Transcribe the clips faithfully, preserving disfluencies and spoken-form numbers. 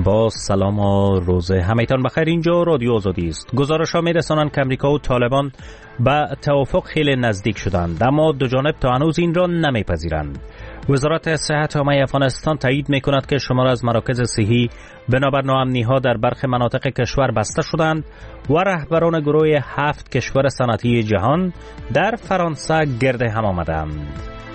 با سلام و روز همگان بخیر. اینجا رادیو آزادی است. گزارش‌ها می‌رسانند که امریکا و طالبان به توافق خیلی نزدیک شدند، اما دو جانب تا هنوز این را نمی‌پذیرند. وزارت صحت عامه افغانستان تایید می‌کند که شمار از مراکز صحی بنابر ناامنی‌ها در برخی مناطق کشور بسته شدند و رهبران گروه هفت کشور صنعتی جهان در فرانسه گرد هم آمدند.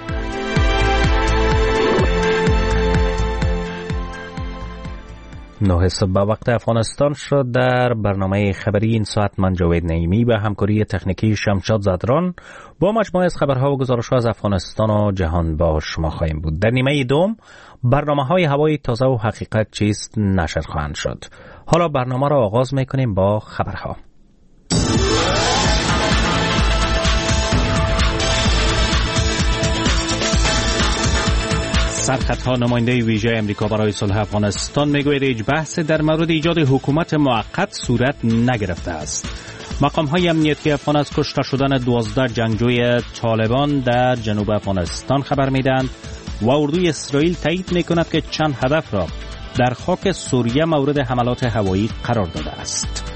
نه صبح به وقت افغانستان شد. در برنامه خبری این ساعت من جاوید نعیمی به همکاری تکنیکی شمشاد زدران با مجموعه از خبرها و گزارش‌ها از افغانستان و جهان با شما خواهیم بود. در نیمه دوم برنامه‌های هوای تازه و حقیقت چیست نشر خواهند شد. حالا برنامه را آغاز می‌کنیم با خبرها. سرخطها نماینده ویژه امریکا برای صلح افغانستان میگوید هیچ بحث در مورد ایجاد حکومت موقت صورت نگرفته است. مقام‌های امنیتی افغان از کشته شدن دوازده جنگجوی طالبان در جنوب افغانستان خبر میدهند و اردوی اسرائیل تایید میکند که چند هدف را در خاک سوریه مورد حملات هوایی قرار داده است.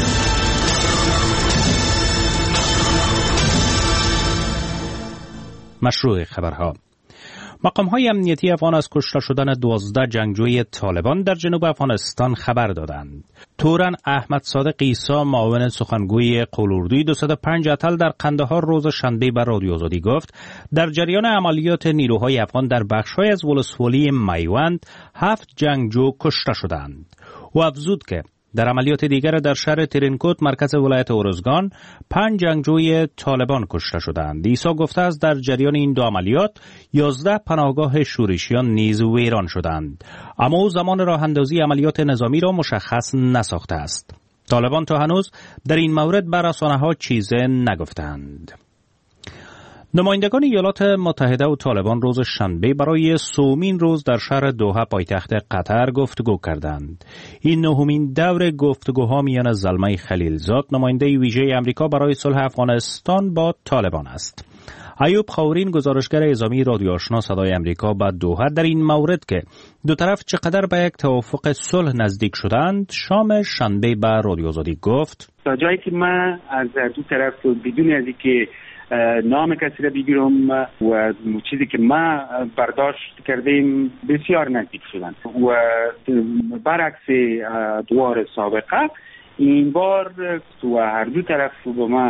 مشروع خبرها. مقام‌های امنیتی افغان از کشته شدن دوازده جنگجوی طالبان در جنوب افغانستان خبر دادند. تورن احمد صادق عیسی، معاون سخنگوی قولوردوی دویست و پنج اتل در قندهار روز شنبه بر رادیو آزادی گفت در جریان عملیات نیروهای افغان در بخش‌های از ولسوالی میوند هفت جنگجو کشته شدند. او افزود که در عملیات دیگر در شهر ترینکوت مرکز ولایت ارزگان پنج جنگجوی طالبان کشته شدند. عیسی گفته است در جریان این دو عملیات یازده پناهگاه شورشیان نیز ویران شدند، اما او زمان راه اندازی عملیات نظامی را مشخص نساخته است. طالبان تا هنوز در این مورد بر رسانه‌ها چیزی نگفتند. نمایندگان ایالات متحده و طالبان روز شنبه برای سومین روز در شهر دوحه پایتخت قطر گفتگو کردند. این نهمین دور گفتگوها میان زلمه خلیلزاد، نماینده ویژه امریکا برای صلح افغانستان با طالبان است. ایوب خاورین، گزارشگر اعزامی رادیو آشنا صدای امریکا با دوحه، در این مورد که دو طرف چقدر به یک توافق صلح نزدیک شدند شام شنبه به رادیو آزادی گفت: تا جایی که من از دو طرف بدون از اینکه نام کسی را بگیرم و چیزی که ما برداشت کردیم بسیار نزدیک شدن و برعکس دوار سابقه این بار و هر دو طرف با ما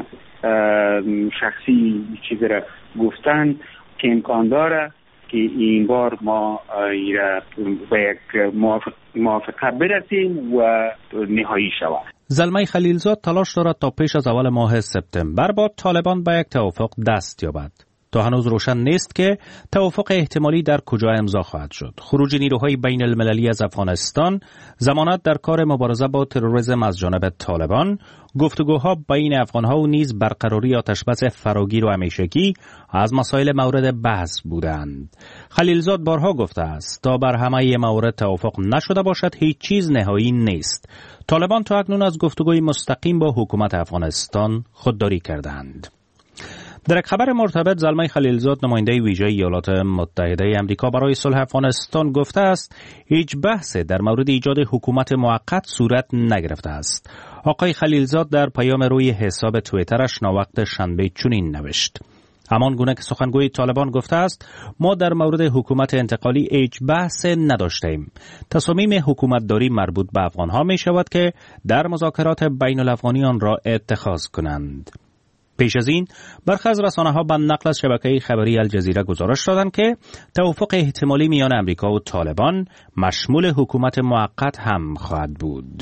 شخصی چیزی را گفتن که امکان داره که این بار ما به یک موافقه برسیم و نهایی شود. زلمه خلیلزاد تلاش دارد تا پیش از اول ماه سپتامبر با طالبان به یک توافق دست یابد. تا هنوز روشن نیست که توافق احتمالی در کجا امضا خواهد شد. خروج نیروهای بین المللی از افغانستان، ضمانت در کار مبارزه با تروریسم از جانب طالبان، گفتگوها بین افغانها و نیز برقراری آتشبس فراگیر و همیشگی از مسائل مورد بحث بودند. خلیلزاد بارها گفته است تا بر همه مورد توافق نشده باشد هیچ چیز نهایی نیست. طالبان تا اکنون از گفتگوی مستقیم با حکومت افغانستان خودداری کردند. در یک خبر مرتبط زلمه خلیلزاد، نماینده ویژه ایالات متحده امریکا برای صلح افغانستان گفته است هیچ بحث در مورد ایجاد حکومت موقت صورت نگرفته است. آقای خلیلزاد در پیام روی حساب توییترش ناوقت شنبه چنین نوشت: همان گونه که سخنگوی طالبان گفته است ما در مورد حکومت انتقالی هیچ بحث نداشتیم. تصامیم حکومتداری مربوط به افغانها می شود که در مذاکرات بین الافغانی آن را اتخاذ کنند. پیش از این برخی از رسانه‌ها به نقل از شبکه خبری الجزیره گزارش دادند که توافق احتمالی میان امریکا و طالبان مشمول حکومت موقت هم خواهد بود.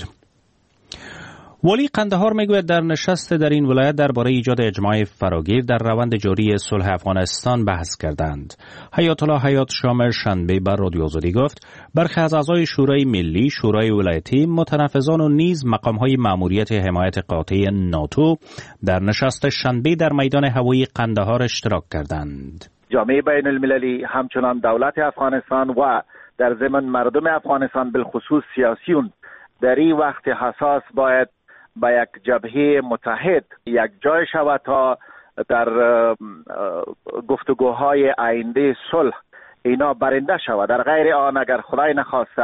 ولی قندهار میگوید در نشست در این ولایت درباره ایجاد اجماع فراگیر در روند جاری صلح افغانستان بحث کردند. حیات الله حیات شام شنبه بر رادیو آزادی گفت برخی از اعضای شورای ملی، شورای ولایتی، متنفذان و نیز مقام‌های مأموریت حمایت قاطع ناتو در نشست شنبه در میدان هوایی قندهار اشتراک کردند. جامعه بین المللی همچنان دولت افغانستان و در ضمن مردم افغانستان بالخصوص سیاسیون در این وقت حساس باید با یک جبهه متحد یک جای شود تا در گفتگوهای آینده صلح اینا برنده شود. در غیر آن اگر خدای نخواسته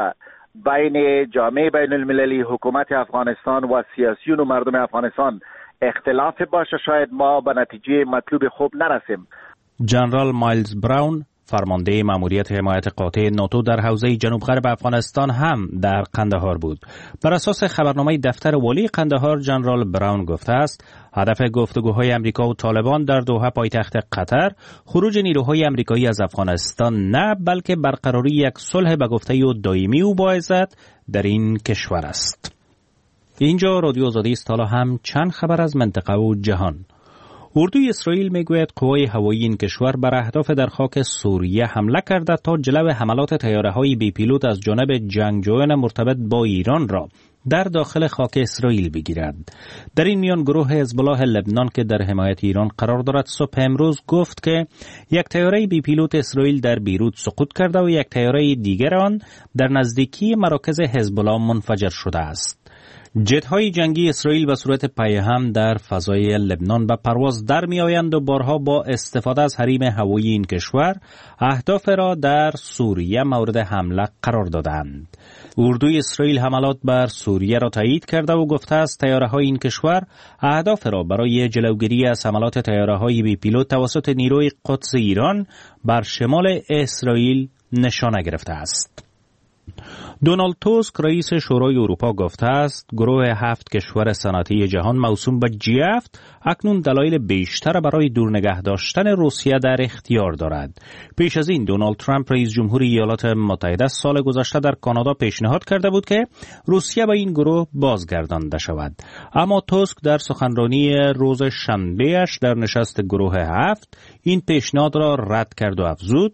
بین جامعه بین المللی، حکومت افغانستان و سیاسیون و مردم افغانستان اختلاف باشه، شاید ما به نتیجه مطلوب خوب نرسیم. جنرال مایلز براون، فرمانده ماموریت حمایت قاطع ناتو در حوزه جنوب غرب افغانستان هم در قندهار بود. بر اساس خبرنامه دفتر والی قندهار، جنرال براون گفته است هدف گفتگوهای امریکا و طالبان در دوحه پایتخت قطر خروج نیروهای امریکایی از افغانستان نه، بلکه برقراری یک صلح به گفته و دائمی و با عزت در این کشور است. اینجا رادیو آزادی است. حالا هم چند خبر از منطقه و جهان. اردوی اسرائیل میگوید قوای هوایی این کشور بر اهداف در خاک سوریه حمله کرده تا جلو حملات طیاره‌های بی پیلوت از جانب جنگجویان مرتبط با ایران را در داخل خاک اسرائیل بگیرد. در این میان گروه حزب الله لبنان که در حمایت ایران قرار دارد صبح امروز گفت که یک طیاره بی پیلوت اسرائیل در بیروت سقوط کرده و یک طیاره دیگر آن در نزدیکی مراکز حزب الله منفجر شده است. جت‌های جنگی اسرائیل به صورت پیهم در فضای لبنان به پرواز در می‌آیند و بارها با استفاده از حریم هوایی این کشور اهداف را در سوریه مورد حمله قرار دادند. اردوی اسرائیل حملات بر سوریه را تایید کرده و گفته است طیاره‌های این کشور اهداف را برای جلوگیری از حملات طیاره‌های بی پیلوت توسط نیروی قدس ایران بر شمال اسرائیل نشانه گرفته است. دونالد توسک رئیس شورای اروپا گفته است گروه هفت کشور صنعتی جهان موسوم به جی هفت اکنون دلایل بیشتر برای دور نگه داشتن روسیه در اختیار دارد. پیش از این دونالد ترامپ رئیس جمهور ایالات متحده سال گذشته در کانادا پیشنهاد کرده بود که روسیه به این گروه بازگردانده شود، اما توسک در سخنرانی روز شنبه‌اش در نشست گروه هفت این پیشنهاد را رد کرد و افزود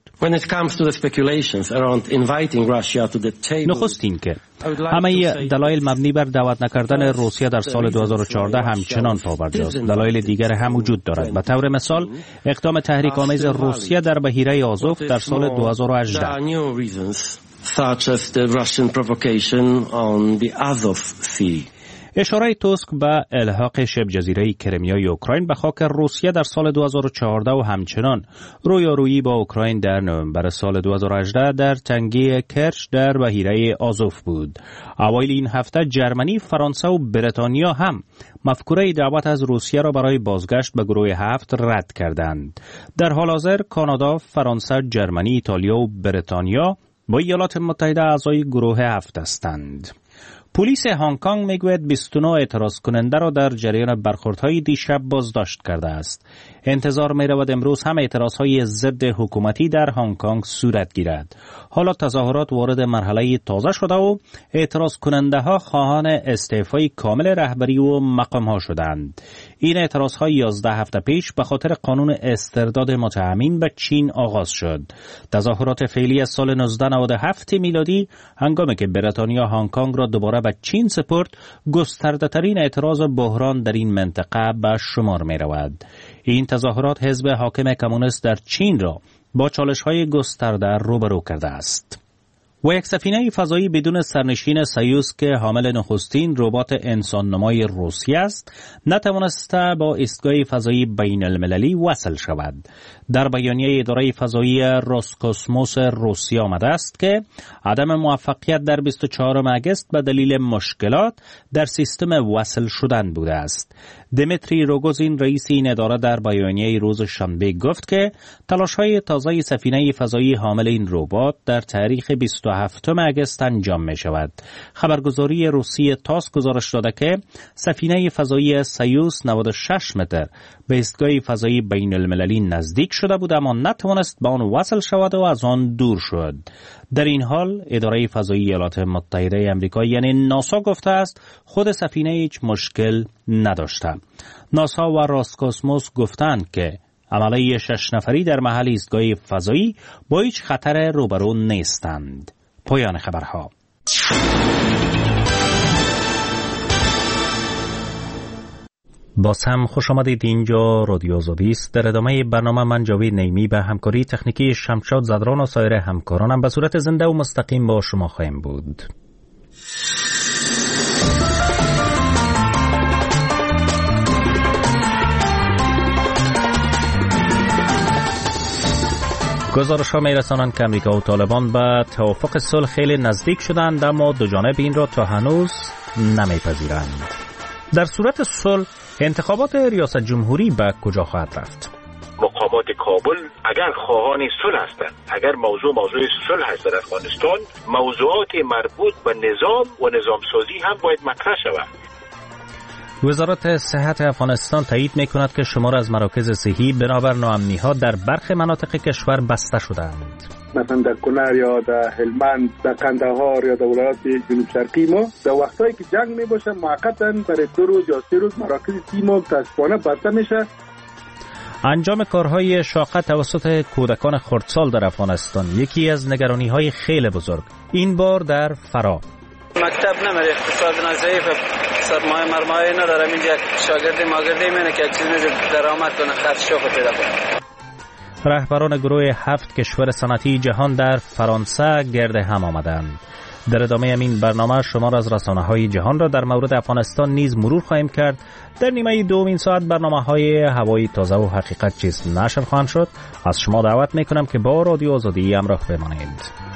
نخست این که همه دلایل مبنی بر دعوت نکردن روسیه در سال دو هزار و چهارده همچنان پابرجاست. دلایل دیگر هم وجود دارد. به طور مثال اقدام تحریک آمیز روسیه در بحیره آزوف در سال دو هزار و هجده. اشاره توسک به الحاق شبه جزیره کرمیای اوکراین به خاک روسیه در سال دو هزار و چهارده و همچنان رویارویی با اوکراین در نوامبر سال دو هزار و هجده در تنگه کرچ در بحیره آزوف بود. اوایل این هفته جرمنی، فرانسه و بریتانیا هم مفکوره دعوت از روسیه را برای بازگشت به گروه هفت رد کردند. در حال حاضر کانادا، فرانسه، جرمنی، ایتالیا و بریتانیا با ایالات متحده اعضای گروه هفت هستند. پلیس هنگ کنگ میگوید بیست و نه اعتراض کننده را در جریان برخوردهای دیشب بازداشت کرده است. انتظار می رود امروز هم اعتراضهای ضد حکومتی در هنگ کنگ صورت گیرد. حالا تظاهرات وارد مرحله تازه شده و اعتراض کننده ها خواهان استعفای کامل رهبری و مقام ها شدند. این اعتراض یازده هفته پیش به خاطر قانون استرداد متهمین به چین آغاز شد. تظاهرات فعلی از سال نوزده نود و هفت میلادی هنگامی که بریتانیا هنگ کنگ را دوباره به چین سپرد گسترده ترین اعتراض بحران در این منطقه به شمار می رود. این تظاهرات حزب حاکم کمونیست در چین را با چالش‌های گسترده روبرو کرده است. و یک سفینه فضایی بدون سرنشین سیوس که حامل نخستین ربات انسان نمای روسیه است نتوانسته با ایستگاه فضایی بین المللی وصل شود. در بیانیه اداره فضایی روسکوسموس روسیه آمده است که عدم موفقیت در بیست و چهارم اگست به دلیل مشکلات در سیستم وصل شدن بوده است. دمیتری روگوزین رئیس این اداره در بیانیه روز شنبه گفت که تلاش‌های تازه سفینه فضایی حامل این ربات در تاریخ بیست و هفتم اگست انجام می شود. خبرگزاری روسی تاس گزارش داده که سفینه فضایی سیوس نود و شش متر به ایستگاه فضایی بین المللی نزدیک شده بود اما نتوانست به آن وصل شود و از آن دور شد. در این حال اداره فضایی ایالات متحده آمریکا یعنی ناسا گفته است خود سفینه هیچ مشکل نداشته. ناسا و روسکوسموس گفتند که عمله شش نفری در محل ایستگاه فضایی با هیچ خطر روبرو نیستند. پایان خبرها. باز هم خوش آمدید. اینجا رادیو آزادی است. در ادامه برنامه من جاوید نیمی به همکاری تکنیکی شمشاد زدران و سایر همکارانم به صورت زنده و مستقیم با شما خواهیم بود. گزارش‌ها می‌رسانند که امریکا و طالبان به توافق صلح خیلی نزدیک شدند، اما دو جانب این را تا هنوز نمی‌پذیرند. در صورت صلح انتخابات ریاست جمهوری به کجا خواهد رفت؟ مقامات کابل اگر خواهان صلح هستند، اگر موضوع موضوع صلح است در افغانستان، موضوعات مربوط به نظام و نظام سازی هم باید مطرح شود. وزارت صحت افغانستان تایید می‌کند که شمار از مراکز صحی بنابر ناامنی‌ها در برخی مناطق کشور بسته شدند. مثلا در کنر یا در هلمند، در قندهار یا در ولایات جنوب شرقی ما در وقتایی که جنگ میباشه موقتاً برای دو روز یا سه روز مراکز صحی ما متاسفانه بسته میشه. انجام کارهای شاقه توسط کودکان خردسال در افغانستان یکی از نگرانی‌های خیلی بزرگ، این بار در فرا. مکتب نمیره، اقتصاد ضعیف، سرمایه مرمایه ندارم، اینجا شاگردی ماگردی منه که چیزی درآمد کنه، خرجشو پیدا کنه. رهبران گروه هفت کشور صنعتی جهان در فرانسه گرد هم آمدند. در ادامه این برنامه شمار از رسانه‌های جهان را در مورد افغانستان نیز مرور خواهیم کرد. در نیمه دوم این ساعت برنامه‌های هوایی تازه و حقیقت چیست نشر خواهند شد. از شما دعوت می‌کنم که با رادیو آزادی همراه بمانید.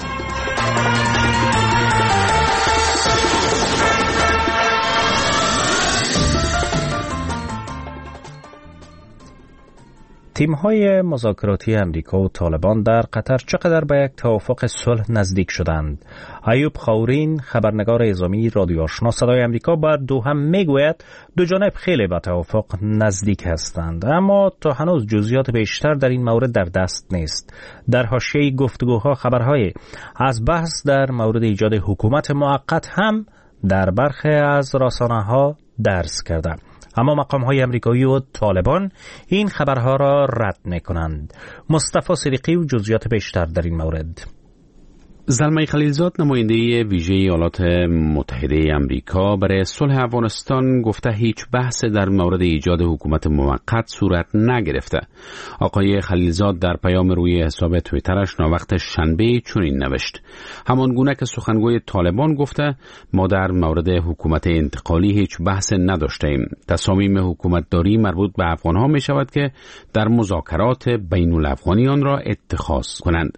تیم‌های مذاکراتی امریکا و طالبان در قطر چقدر به یک توافق صلح نزدیک شدند؟ ایوب خاورین، خبرنگار اعزامی رادیو آشنا صدای امریکا، با دوحه میگوید دو جانب خیلی به توافق نزدیک هستند، اما تا هنوز جزئیات بیشتر در این مورد در دست نیست. در حاشیه گفتگوها خبرهای از بحث در مورد ایجاد حکومت موقت هم در برخی از رسانه‌ها درس کرده، اما مقام‌های امریکایی و طالبان این خبرها را رد می‌کنند. مصطفی صدیقی و جزئیات بیشتر در این مورد. زلمه خلیلزاد، نماینده ویژه ایالات متحده امریکا برای صلح افغانستان، گفته هیچ بحث در مورد ایجاد حکومت موقت صورت نگرفته. آقای خلیلزاد در پیام روی حساب توییترش ناوقت شنبه چنین نوشت: همانگونه که سخنگوی طالبان گفته، ما در مورد حکومت انتقالی هیچ بحث نداشتیم. تصامیم حکومتداری مربوط به افغانها می شود که در مذاکرات بین الافغانی آن را اتخاذ کنند.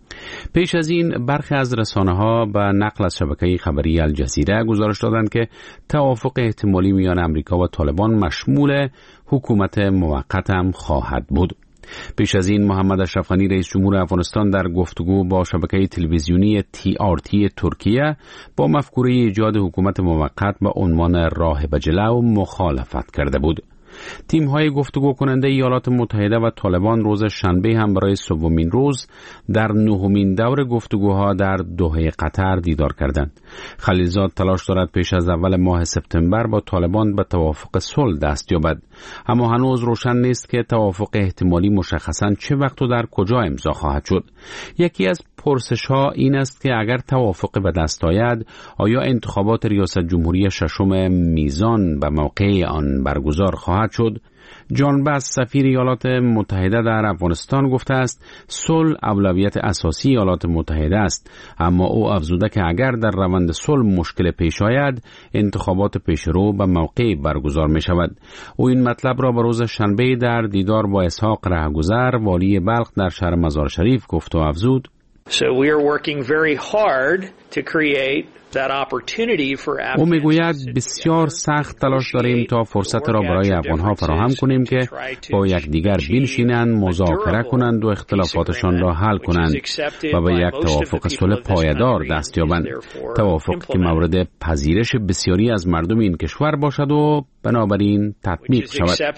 پیش از این برخی از رسانه‌ها به نقل از شبکه خبری الجزیره گزارش دادند که توافق احتمالی میان امریکا و طالبان مشمول حکومت موقت هم خواهد بود. پیش از این محمد اشرف غنی رئیس جمهور افغانستان در گفتگو با شبکه تلویزیونی تی آر تی ترکیه با مفکوره ایجاد حکومت موقت به عنوان راه به جلو مخالفت کرده بود. تیم‌های گفتگو کننده ایالات متحده و طالبان روز شنبه هم برای سومین روز در نهمین دور گفتگوها در دوحه قطر دیدار کردند. خلیلزاد تلاش دارد پیش از اول ماه سپتامبر با طالبان به توافق صلح دست یابد، اما هنوز روشن نیست که توافق احتمالی مشخصاً چه وقت و در کجا امضا خواهد شد. یکی از پرسش‌ها این است که اگر توافق به دست آید، آیا انتخابات ریاست جمهوری ششم میزان به موقع آن برگزار خواهد شد؟ جان باس، سفیر ایالات متحده در افغانستان، گفته است صلح اولویت اساسی ایالات متحده است، اما او افزوده که اگر در روند صلح مشکل پیش آید، انتخابات پیشرو به موقع برگزار می شود. او این مطلب را به روز شنبه در دیدار با اسحاق رهگذر، والی بلخ، در شهر مزار شریف گفت و افزود: So we are working very hard to create that opportunity for Afghans. او میگوید بسیار سخت تلاش داریم تا فرصت را برای افغانها فراهم کنیم که با یکدیگر بنشینند، مذاکره کنند و اختلافاتشان را حل کنند و به یک توافق صلح پایدار دست یابند. توافقی که مورد پذیرش بسیاری از مردم این کشور باشد و بنابراین تطبیق شود.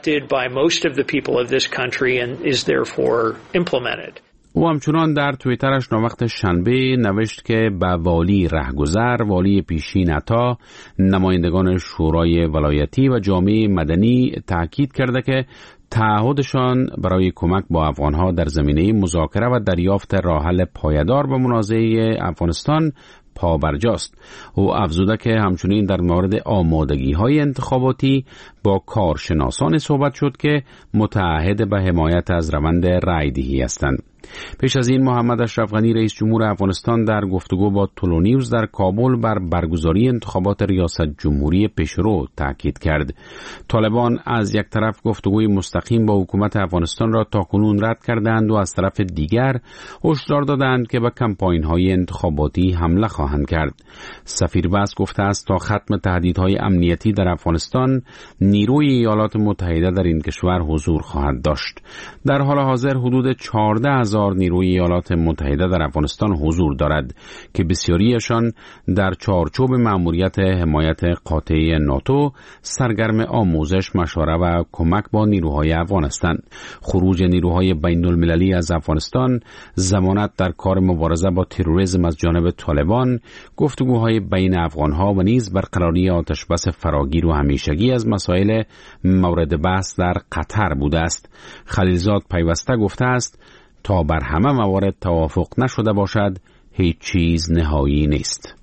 او همچنان در توییترش ناوقت شنبه نوشت که به والی رهگذر، والی پیشین عطا، نمایندگان شورای ولایتی و جامعه مدنی تاکید کرده که تعهدشان برای کمک با افغانها در زمینه مذاکره و دریافت راه حل پایدار به منازعه افغانستان پابرجاست. او افزوده که همچنین در مورد آمادگی‌های انتخاباتی با کارشناسان صحبت شد که متعهد به حمایت از روند رأی‌دهی هستند. پیش از این محمد اشرف غنی رئیس جمهور افغانستان در گفتگو با تولونیوز در کابل بر برگزاری انتخابات ریاست جمهوری پیشرو تاکید کرد. طالبان از یک طرف گفتگوی مستقیم با حکومت افغانستان را تاکنون رد کردند و از طرف دیگر هشدار دادند که به کمپاین‌های انتخاباتی حمله خواهند کرد. سفیر بس گفته است تا ختم تهدیدهای امنیتی در افغانستان نیروی ایالات متحده در این کشور حضور خواهد داشت. در حال حاضر حدود چهارده هزار نیروی ایالات متحده در افغانستان حضور دارد که بسیاریشان در چارچوب مأموریت حمایت قاطع ناتو سرگرم آموزش، مشاوره و کمک با نیروهای افغان هستند. خروج نیروهای بین المللی از افغانستان، ضمانت در کار مبارزه با تروریسم از جانب طالبان، گفتگوهای بین افغانها و نیز برقراری آتشبس فراگیر و همیشگی از مسائل مورد بحث در قطر بوده است. خلیلزاد پیوسته گفته است تا بر همه موارد توافق نشده باشد هیچ چیز نهایی نیست.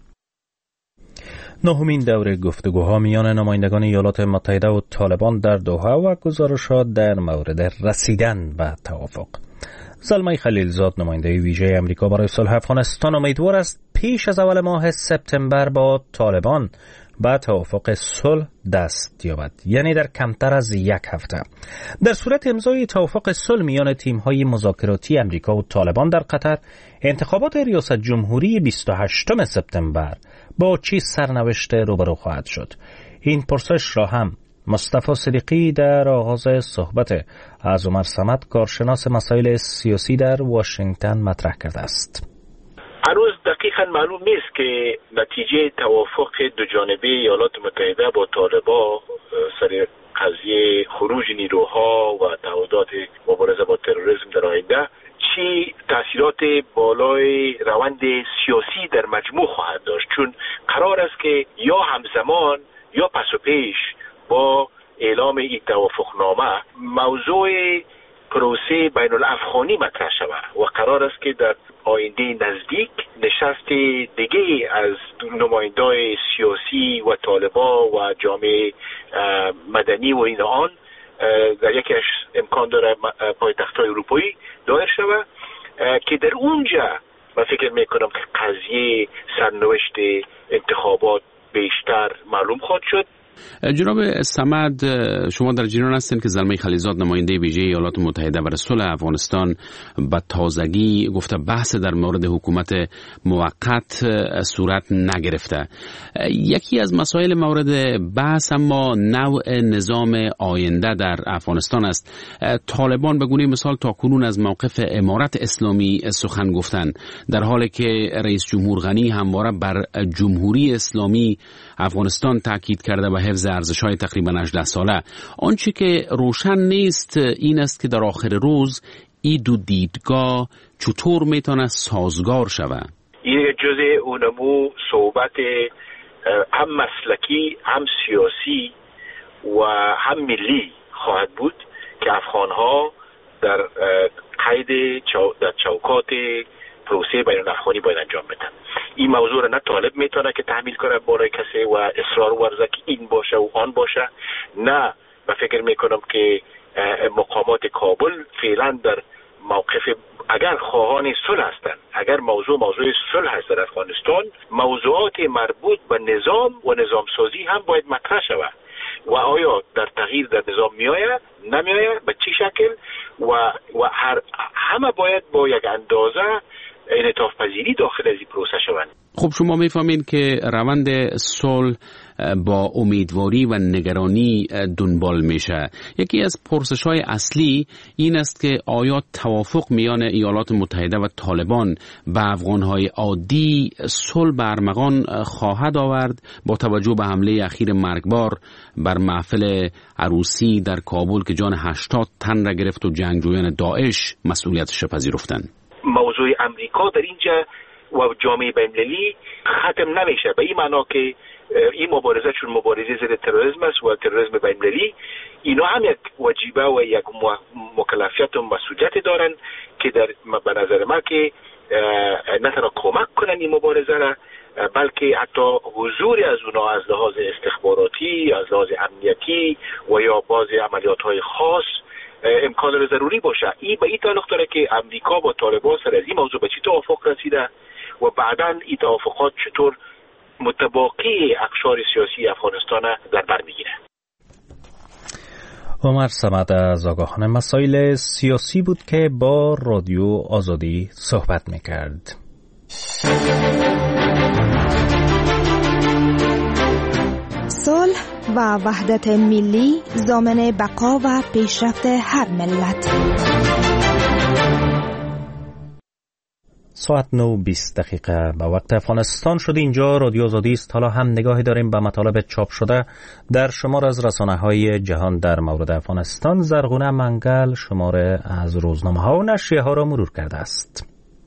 نهمین دوره گفتگوها میان نمایندگان ایالات متحده و طالبان در دوحه و گزارشات در مورد رسیدن به توافق. زلمه خلیلزاد نماینده ویژه امریکا برای صلح افغانستان امیدوار است پیش از اول ماه سپتامبر با طالبان به توافق صلح دست یابد، یعنی در کمتر از یک هفته. در صورت امضای توافق صلح میان تیم‌های مذاکراتی امریکا و طالبان در قطر، انتخابات ریاست جمهوری بیست و هشتم سپتامبر با چه سرنوشت روبرو خواهد شد؟ این پرسش را هم مصطفی صدیقی در آغاز صحبت از عمر صمد، کارشناس مسائل سیاسی در واشنگتن مطرح کرده است. هنوز دقیقا معلوم نیست که نتیجه توافق دو جانبه ایالات متحده با طالبان سر قضیه خروج نیروها و تعهدات مبارزه با تروریسم در آینده چی تاثیرات بالای روند سیاسی در مجموع خواهد داشت، چون قرار است که یا همزمان یا پس و پیش با اعلام این توافقنامه موضوع پروسه بین الافغانی مطرح شود و قرار است که در آینده نزدیک نشست دیگه از نمایندای سیاسی و طالبان و جامعه مدنی و این آن در یکیش امکان داره پایتخت‌های اروپایی دایر شود که در اونجا من فکر میکنم که قضیه سرنوشت انتخابات بیشتر معلوم خواهد شد. جناب صمد، شما در جریان هستین که زلمه خلیلزاد نماینده ویژه ایالات متحده برای صلح افغانستان به تازگی گفته بحث در مورد حکومت موقت صورت نگرفته. یکی از مسائل مورد بحث اما نوع نظام آینده در افغانستان است. طالبان به گونه مثال تاکنون از موقف امارت اسلامی سخن گفتند، در حالی که رئیس جمهور غنی همواره بر جمهوری اسلامی افغانستان تاکید کرده و حفظ ارزش‌های تقریباً هجده ساله. آنچه که روشن نیست این است که در آخر روز این دو دیدگاه چطور میتونه سازگار شود. این جزء اونمو صحبت هم مسلکی، هم سیاسی و هم ملی خواهد بود که افغان‌ها در قید در چوکات پروسه بین الافغانی باید انجام بدن. این موضوع را نه طالب میتونه که تحمیل کنه بالای کسی و اصرار ورزه که این باشه و آن باشه، نه و فکر میکنم که مقامات کابل فعلا در موقف اگر خواهان صلح هستند، اگر موضوع موضوع صلح هست در افغانستان، موضوعات مربوط به نظام و نظام سازی هم باید مطرح شود و آیا در تغییر در نظام میآید نمیآید به چه شکل و و هر همه باید با یک اندازه انعطاف پذیری داخل از این پروسه شوند. خب شما میفهمین که روند صلح با امیدواری و نگرانی دنبال میشه. یکی از پرسش‌های اصلی این است که آیا توافق میان ایالات متحده و طالبان به افغان‌های عادی صلح به ارمغان خواهد آورد با توجه به حمله اخیر مرگبار بر محفل عروسی در کابل که جان هشتاد تن را گرفت و جنگجویان داعش مسئولیتش پذیرفتند. موضوع امریکا در اینجا و جامعه بین‌المللی ختم نمیشه، به این معنا که این مبارزه چون مبارزه ضد تروریسم است و تروریسم بین‌المللی، اینا هم یک واجبه و یک مکلفیت و مسئولیت دارن که در به نظر من که نه تنها کمک کنن این مبارزه را، بلکه حتی حضور از اونا از لحاظ استخباراتی، از لحاظ امنیتی و یا بعضی عملیات‌های خاص امکان ضروری باشه. این به این تعلق داره که امریکا با طالبان سر از این موضوع به چی توافق رسیده و بعداً این توافقات چطور متباقی اقشار سیاسی افغانستان در بر میگیره. عمر صمد از آگاهان مسائل سیاسی بود که با رادیو آزادی صحبت میکرد. صلح و وحدت ملی ضامن بقا و پیشرفت هر ملت. ساعت نه و بیست دقیقه به وقت افغانستان شد. اینجا رادیو آزادی است. حالا هم نگاهی داریم به مطالب چاپ شده در شمار از رسانه‌های جهان در مورد افغانستان. زرغونه منگل شماره از روزنامه‌ها و نشریه‌ها را مرور کرده است.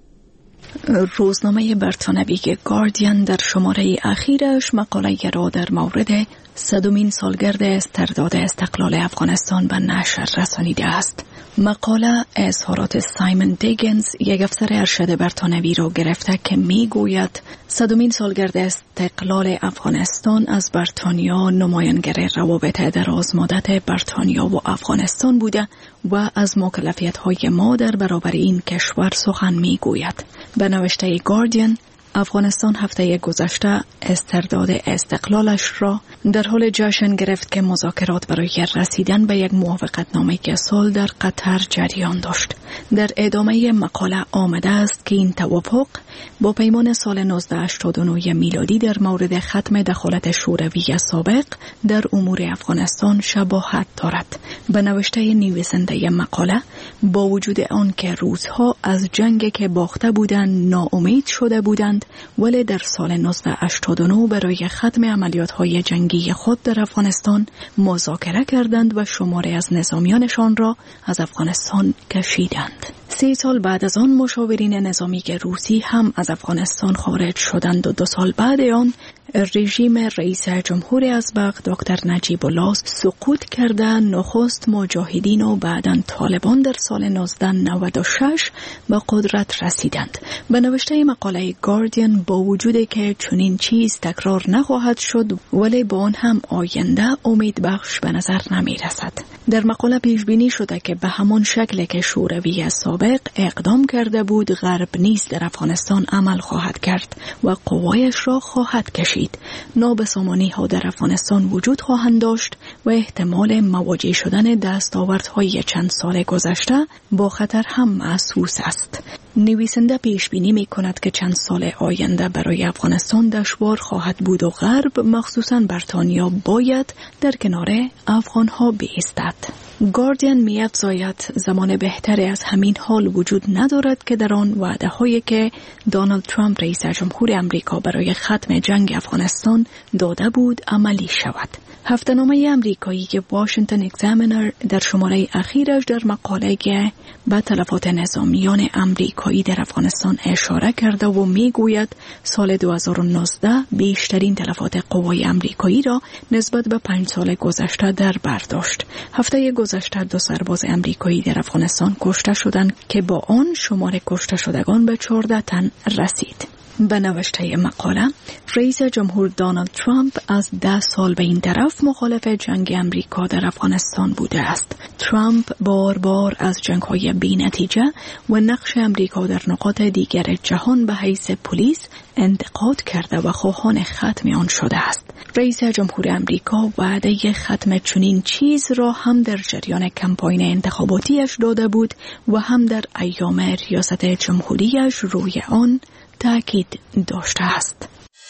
روزنامه برتانوی گاردین در شماره اخیرش مقاله را در مورد صدمین سالگرد استرداد استقلال افغانستان به نشر رسانیده است. مقاله اظهارات سایمون دیگنز، یک افسر ارشد برتانوی را گرفته که می گوید صدمین سالگرد استقلال افغانستان از بریتانیا نمایانگر روابط دراز مدت بریتانیا و افغانستان بوده و از مکلفیت‌های ما در برابر این کشور سخن می گوید. به نوشته گاردین، افغانستان هفته گذشته استرداد استقلالش را در حال جشن گرفت که مذاکرات برای رسیدن به یک موافقتنامه صلح در قطر جریان داشت. در ادامه مقاله آمده است که این توافق با پیمان سال نوزده هشتاد و نه میلادی در مورد ختم دخالت شوروی سابق در امور افغانستان شباهت دارد. به نوشته نویسنده مقاله، با وجود آن که روس‌ها از جنگ که باخته بودند ناامید شده بودند، ولی در سال نوزده هشتاد و نه برای ختم عملیات‌های جنگی خود در افغانستان مذاکره کردند و شماری از نظامیانشان را از افغانستان کشیدند. سی سال بعد از آن مشاورین نظامی روسی هم از افغانستان خارج شدند و دو سال بعد آن رژیم رئیس جمهور ازبق دکتر نجیب الله سقوط کرده. نخست مجاهدین و بعداً طالبان در سال نوزده نود و شش به قدرت رسیدند. به نوشته مقاله گاردین، با وجودی که چنین چیز تکرار نخواهد شد، ولی با آن هم آینده امید بخش به نظر نمی رسد. در مقاله پیش بینی شده که به همان شکل که شوروی سابق اقدام کرده بود، غرب نیز در افغانستان عمل خواهد کرد و قوایش را خواهد کشید. نابسامانی ها در افغانستان وجود خواهند داشت و احتمال مواجه شدن دستاوردهای چند سال گذشته با خطر هم محسوس است. نویسنده پیش بینی می کند که چند سال آینده برای افغانستان دشوار خواهد بود و غرب، مخصوصاً بریتانیا، باید در کنار افغان ها بایستد. گاردین می افزاید زمان بهتری از همین حال وجود ندارد که در آن وعده هایی که دونالد ترامپ رئیس جمهور امریکا برای ختم جنگ افغانستان داده بود عملی شود. هفته‌نامه امریکایی که واشنگتن اگزامینر در شماره اخیرش در مقاله به تلفات نظامیان امریکایی در افغانستان اشاره کرده و میگوید سال دو هزار و نوزده بیشترین تلفات قوای امریکایی را نسبت به پنج سال گذشته در بر داشت. هفته گذشته دو سرباز امریکایی در افغانستان کشته شدند که با آن شمار کشته شدگان به چهارده تن رسید. به نوشته مقاله، رئیس جمهور دونالد ترامپ از ده سال به این طرف مخالف جنگ امریکا در افغانستان بوده است. ترامپ بار بار از جنگ‌های بی‌نتیجه و نقش امریکا در نقاط دیگر جهان به حیث پلیس انتقاد کرده و خواهان ختم آن شده است. رئیس جمهور امریکا وعده ختم چنین چیز را هم در جریان کمپاین انتخاباتیش داده بود و هم در ایام ریاست جمهوریش روی آن تأکید داشته است.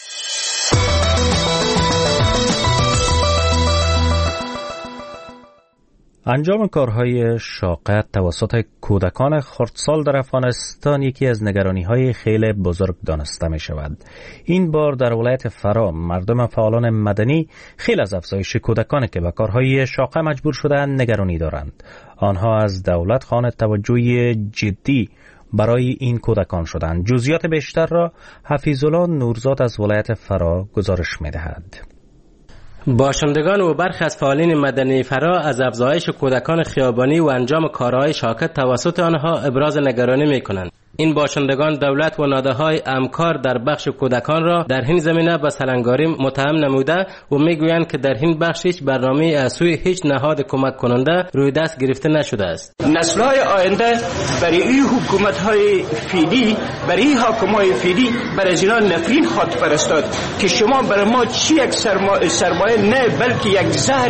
انجام کارهای شاقه توسط کودکان خردسال در افغانستان یکی از نگرانی‌های خیلی بزرگ دانسته می شود. این بار در ولایت فرا مردم فعالان مدنی خیلی از افزایش کودکانی که به کارهای شاقه مجبور شدند نگرانی دارند. آنها از دولت خواهان توجه جدی برای این کودکان شدند. جزئیات بیشتر را حفیظالله نورزاد از ولایت فرا گزارش می دهد. باشندگان و برخی از فعالین مدنی فرا از افزایش کودکان خیابانی و انجام کارهای شاکت توسط آنها ابراز نگرانی می کنند. این باشندگان دولت و نهادهای همکار در بخش کودکان را در این زمینه به سلنگاری متهم نموده و میگویند که در این بخش هیچ برنامه از سوی هیچ نهاد کمک کننده روی دست گرفته نشده است. نسل‌های آینده برای این حکومت‌های فعلی، برای این حاکمای فعلی برای از اینا نفرین خواهد فرستاد که شما برای ما چی یک سرما... سرمایه نه بلکه یک زهر،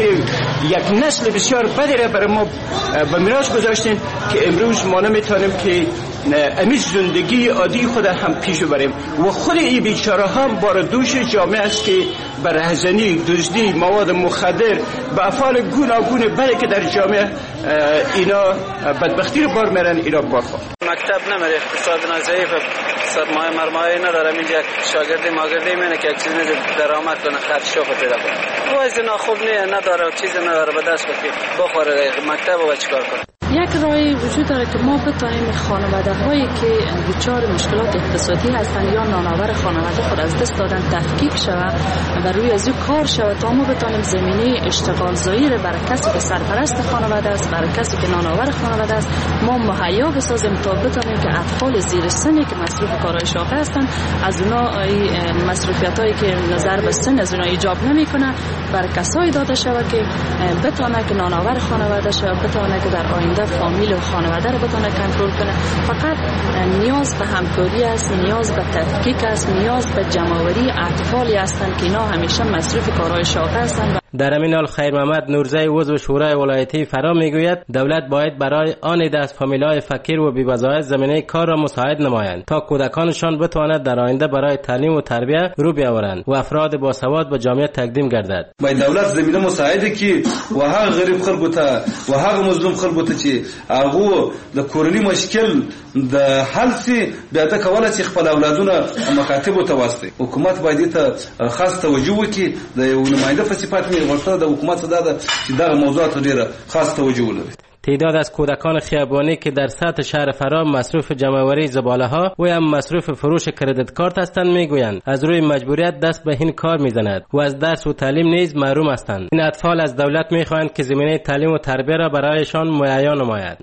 یک نسل بسیار بدی را برای ما به میراث گذاشتین که امروز ما نمیتونیم که امی زندگی عادی خود هم پیش بریم و خود این بیچاره هم بار دوش جامعه است که بر رهزنی، دزدی، مواد مخدر به افعال گوناگون بله که در جامعه اینا بدبختی رو بار میرن، اینا بارخواه. مکتب نمیره، اقتصاد ضعیف، سرمایه مرمایه نداره، اینجا شاگردی ماگردی میونه که یک چیزی درآمد کنه، خرج شو پیدا کنه. وضع ناخوب نه، نداره چیزی نداره به دست بگیره بخوره مکتب و چیکار کنه. یک راهی وجود داره که ما بتانیم خانواده هایی که دچار مشکلات اقتصادی هستند یا نانآور خانواده خود از دست دادن تفکیک شود و روی از او کار شود تا ما بتانیم زمینه اشتغال زایی را برای کسی که سرپرست خانواده است، برای کسی که نانآور خانواده است ما مهیا بسازیم تا بتانیم که اطفال زیر سنی که مصروف کارهای شاقه هستند از اونا مصروفیت هایی که نظر به سن از اونا ایجاب نمیکنه برای کسایی داده شود که بتونه که نانآور خانواده شود، بتونه که در آینده فامیل و خانواده رو بتونه کنترل کنه. فقط نیاز به همکاری است، نیاز به تفکیک است، نیاز به جمع‌آوری اطفالی هستند که اینا همیشه مصروف کارهای شاقه هستند. در همین حال خیر محمد نورزی عضو شورای ولایتی فرا میگوید دولت باید برای آن دست فامیل‌های فقیر و بی‌وظایف زمینه کار را مساعد نمایند تا کودکانشان بتواند در آینده برای تعلیم و تربیت رو بیاورند و افراد باسواد به جامعه تقدیم گردد. باید دولت زمینه مساعده کی و هغه غریب خلکو ته و هغه مظلوم خلکو ته چې هغه د کورنۍ مشکل د حل سي بیا ته کولای شي خپل اولادونه مکاتبو ته واسطي. حکومت باید ته خاص توجه وکړي د یو نماینده په صفت ورته د حکومت صدا ده چې دغه موضوعات ډیره خاص توجه ولري. تعداد از کودکان خیابانی که در سطح شهر فرا مصروف جمع‌آوری زباله ها و یا مصروف فروش کردیت کارت هستند میگویند از روی مجبوریت دست به این کار میزند و از درس و تعلیم نیز محروم هستند. این اطفال از دولت میخواهند که زمینه تعلیم و تربیت را برایشان مهیا نماید.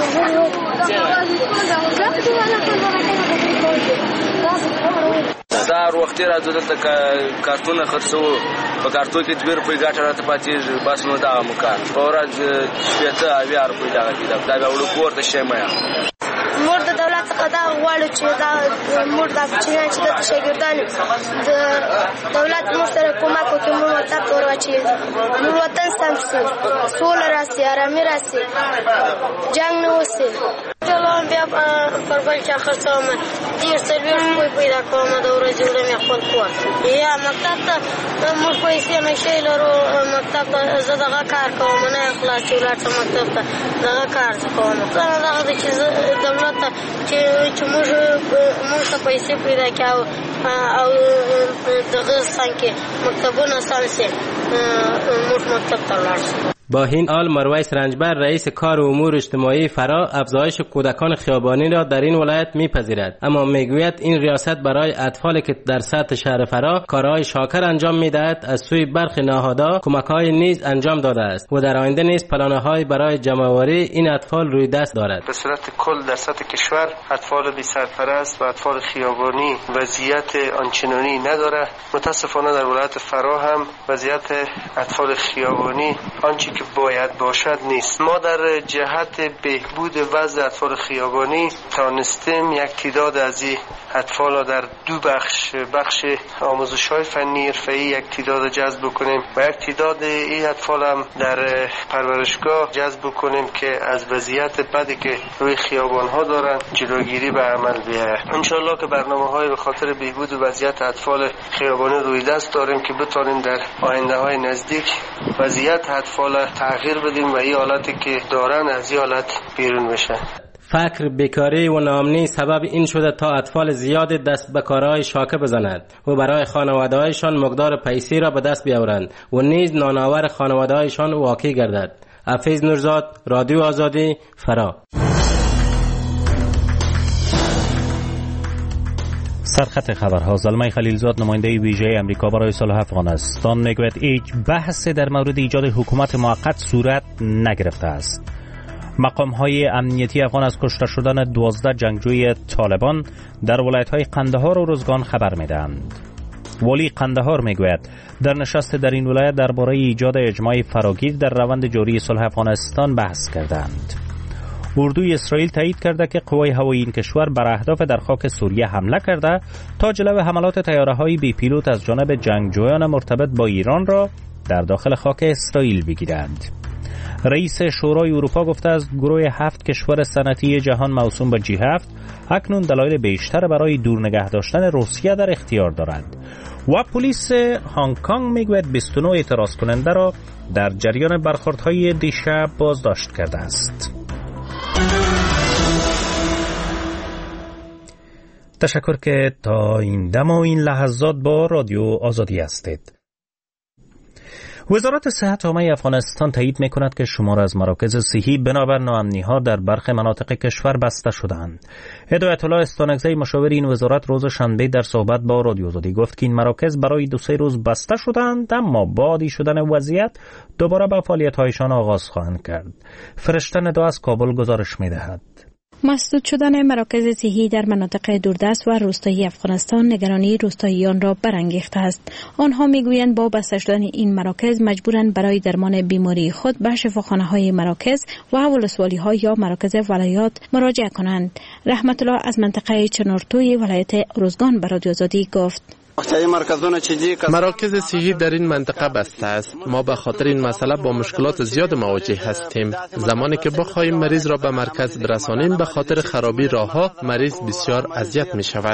سهار وختي راځو دلته کارتونه خرڅو په کارتو کې دوه روپۍ ګټه راته پاتېږي بس نو دا مو کار په ورځ شپېته اویا روپۍ دغه دي دا به وړو کور ته شی میا موږ د دولت څخه دا غواړو چې دا موږ د کوچنیان چې د شاګردان د دولت موږ سره کومک وکړي، موږ مکتب ته ورواچوي، موږ وطن سم شي، سوله راسي، ارامي راسي، جنګ نه وسي. چلوم بیا پر بل چا خرڅوم ډېر څلوېښت روپۍ پیدا کوم د ورځې وړم یې خپل کور یا مکتب ته موږ پیسې همیشه لرو، مکتب ته زه دغه کار کوم نه خلاص چې ولاړ شم مکتب ته دغه کار کوم. دغه دی چې دولت ته چې موږ موږ ته پیسې پیدا کړو او دغه څنګه مکتبونه سم شي موږ مکتب ته ولاړ شو. با این حال مرویس رنجبر رئیس کار و امور اجتماعی فرا افزایش کودکان خیابانی را در این ولایت میپذیرد، اما میگوید این ریاست برای اطفالی که در سطح شهر فرا کارهای شاکر انجام میدهد از سوی برخی نهادها کمک‌های نیز انجام داده است و در آینده نیز پلان‌های برای جمع‌آوری این اطفال روی دست دارد. به صورت کل در سطح کشور اطفال بی سرپرست و اطفال خیابانی وضعیت آنچنانی نداره. متاسفانه در ولایت فرا هم وضعیت اطفال خیابانی آنچه که باید باشد نیست. ما در جهت بهبود وضع اطفال خیابانی توانستیم یک تعداد از این اطفال را در دو بخش بخش آموزش‌های فنی حرفه‌ای یک تعداد جذب کنیم و یک تعداد این اطفال هم در پرورشگاه جذب کنیم که از وضعیت بدی که روی خیابان‌ها دارن جلوگیری به عمل بیاید. ان شاء الله که برنامه‌های به خاطر بهبود وضعیت اطفال خیابانی روی دست داریم که بتونیم در آینده‌های نزدیک وضعیت اطفال تغییر بدیم و این حالتی که دارن از این حالت بیرون بشن. فقر، بیکاری و ناامنی سبب این شده تا اطفال زیاد دست به کارهای شاکه بزنند و برای خانواده‌هایشان مقدار پیسې را به دست بیاورند و نیز نانآور خانواده‌هایشان واقع گردد. حفیظ نورزاد، رادیو آزادی، فرا. سرخط خبرها. زلمه خلیلزاد نماینده ویژه امریکا برای صلح افغانستان میگوید هیچ بحث در مورد ایجاد حکومت موقت صورت نگرفته است. مقام‌های امنیتی افغان از کشته شدن دوازده جنگجوی طالبان در ولایت‌های قندهار و روزگان خبر می‌دهند. ولی قندهار میگوید در نشست در این ولایت درباره ایجاد اجماع فراگیر در روند جاری صلح افغانستان بحث کردند. اردوی اسرائیل تایید کرده که قوای هوایی این کشور بر اهداف در خاک سوریه حمله کرده تا جلو حملات طیاره‌های بی پیلوت از جانب جنگجویان مرتبط با ایران را در داخل خاک اسرائیل بگیرند. رئیس شورای اروپا گفته است گروه هفت کشور صنعتی جهان موسوم به جی هفت اکنون دلایل بیشتر برای دور نگه داشتن روسیه در اختیار دارد. و پلیس هنگ کنگ میگوید بیست و نه اعتراض کننده را در جریان برخوردهای دیشب بازداشت کرده است. تشکر که تا این دم و این لحظات با رادیو آزادی هستید. وزارت صحت عامه افغانستان تایید می‌کند که شمار از مراکز صحی بنابر ناامنی‌ها در برخی مناطق کشور بسته شدند. هدایت الله استانکزی مشاور این وزارت روز شنبه در صحبت با رادیو آزادی گفت که این مراکز برای دو سه روز بسته شدند، اما با عادی شدن وضعیت دوباره به فعالیت‌هایشان آغاز خواهند کرد. فرشته ندا از کابل گزارش می‌دهد. مسدود شدن مراکز صحی در مناطق دوردست و روستایی افغانستان نگرانی روستاییان را برانگیخته است. آنها میگویند با بسته شدن این مراکز مجبورند برای درمان بیماری خود به شفاخانه‌های مراکز و ولسوالی‌ها یا مراکز ولایات مراجعه کنند. رحمت الله از منطقه چنارتوی ولایت روزگان به رادیو آزادی گفت: مراکز صحی در این منطقه بسته است. ما به خاطر این مسئله با مشکلات زیاد مواجه هستیم. زمانی که بخواهیم مریض را به مرکز برسانیم به خاطر خرابی راهها مریض بسیار اذیت می شود.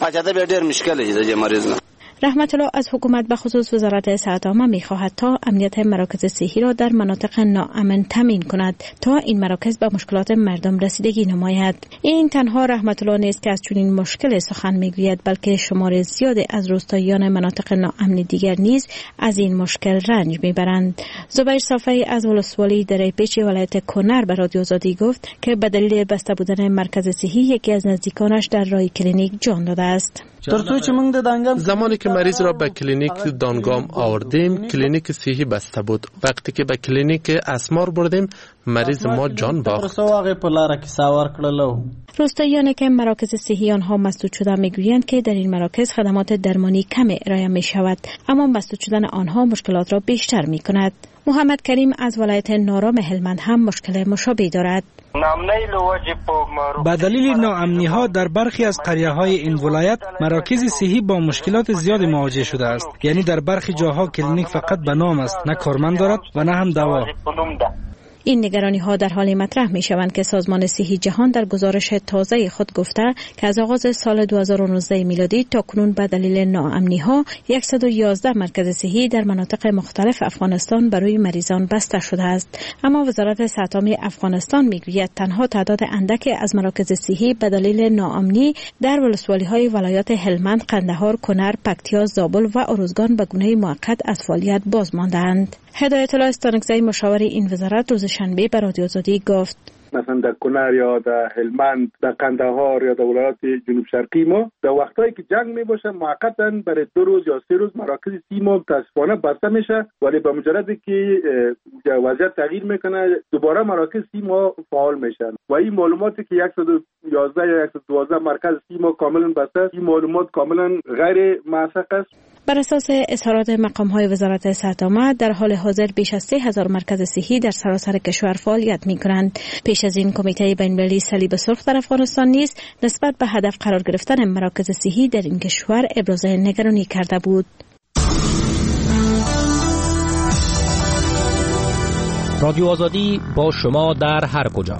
رحمت الله از حکومت به خصوص وزارت صحت عامه می خواهد تا امنیت مراکز صحی را در مناطق ناامن تامین کند تا این مراکز به مشکلات مردم رسیدگی نماید. این تنها رحمت الله نیست که از چنین مشکل سخن می گوید، بلکه شمار زیادی از روستاییان مناطق ناامن دیگر نیز از این مشکل رنج می برند. زبیر صافی از ولسوالی در پیچ ولایت کنر به رادیو آزادی گفت که به دلیل بسته بودن مرکز صحی یکی از نزدیکانش در راه کلینیک جان داده است. زمانی که مریض را به کلینیک دانگام آوردیم کلینیک صحی بسته بود. وقتی که به کلینیک اسمار بردیم مریض ما جان باخت. روستاییانی که مراکز صحی آنها مسدود شده میگویند که در این مراکز خدمات درمانی کم ارائه می شود، اما مسدود شدن آنها مشکلات را بیشتر می کند. محمد کریم از ولایت نارام هلمند هم مشکل مشابه دارد. به دلیل ناامنی ها در برخی از قریه های این ولایت مراکز صحی با مشکلات زیاد مواجه شده است. یعنی در برخی جاها کلینیک فقط به نام است، نه کارمند دارد و نه هم دوا. این نگرانی ها در حال مطرح می شوند که سازمان صحی جهان در گزارش تازه خود گفته که از آغاز سال دو هزار و نوزده میلادی تا کنون به دلیل ناامنی ها صد و یازده مرکز صحی در مناطق مختلف افغانستان برای مریضان بسته شده است. اما وزارت صحت عامه افغانستان می گوید تنها تعداد اندکی از مراکز صحی به دلیل ناامنی در ولسوالی های ولایات هلمند، قندهار، کنر، پکتیا، زابل و اروزگان به گونه موقت از فعالیت باز ماندند. هدایت الله استانکزی مشاور این وزارت روز شنبه به رادیو آزادی گفت: مثلا در کنر یا در هلمند، در قندهار یا در ولایات جنوب شرقی ما در وقتایی که جنگ می باشه موقتا برای دو روز یا سه روز مراکز صحی ما متاسفانه بسته میشه، ولی با مجردی که وضعیت تغییر میکنه دوباره مراکز صحی ما فعال میشن و این معلوماتی که صد و یازده یا صد و دوازده مرکز صحی ما کاملا بسته، این معلومات کاملا غیر موثق است. بر اساس اظهارات مقام‌های وزارت صحت عامه در حال حاضر بیش از سه هزار مرکز صحی در سراسر کشور فعالیت می‌کنند. پیش از این کمیته بین‌المللی صلیب سرخ در افغانستان نیز نسبت به هدف قرار گرفتن مراکز صحی در این کشور ابراز نگرانی کرده بود. رادیو آزادی با شما در هر کجا.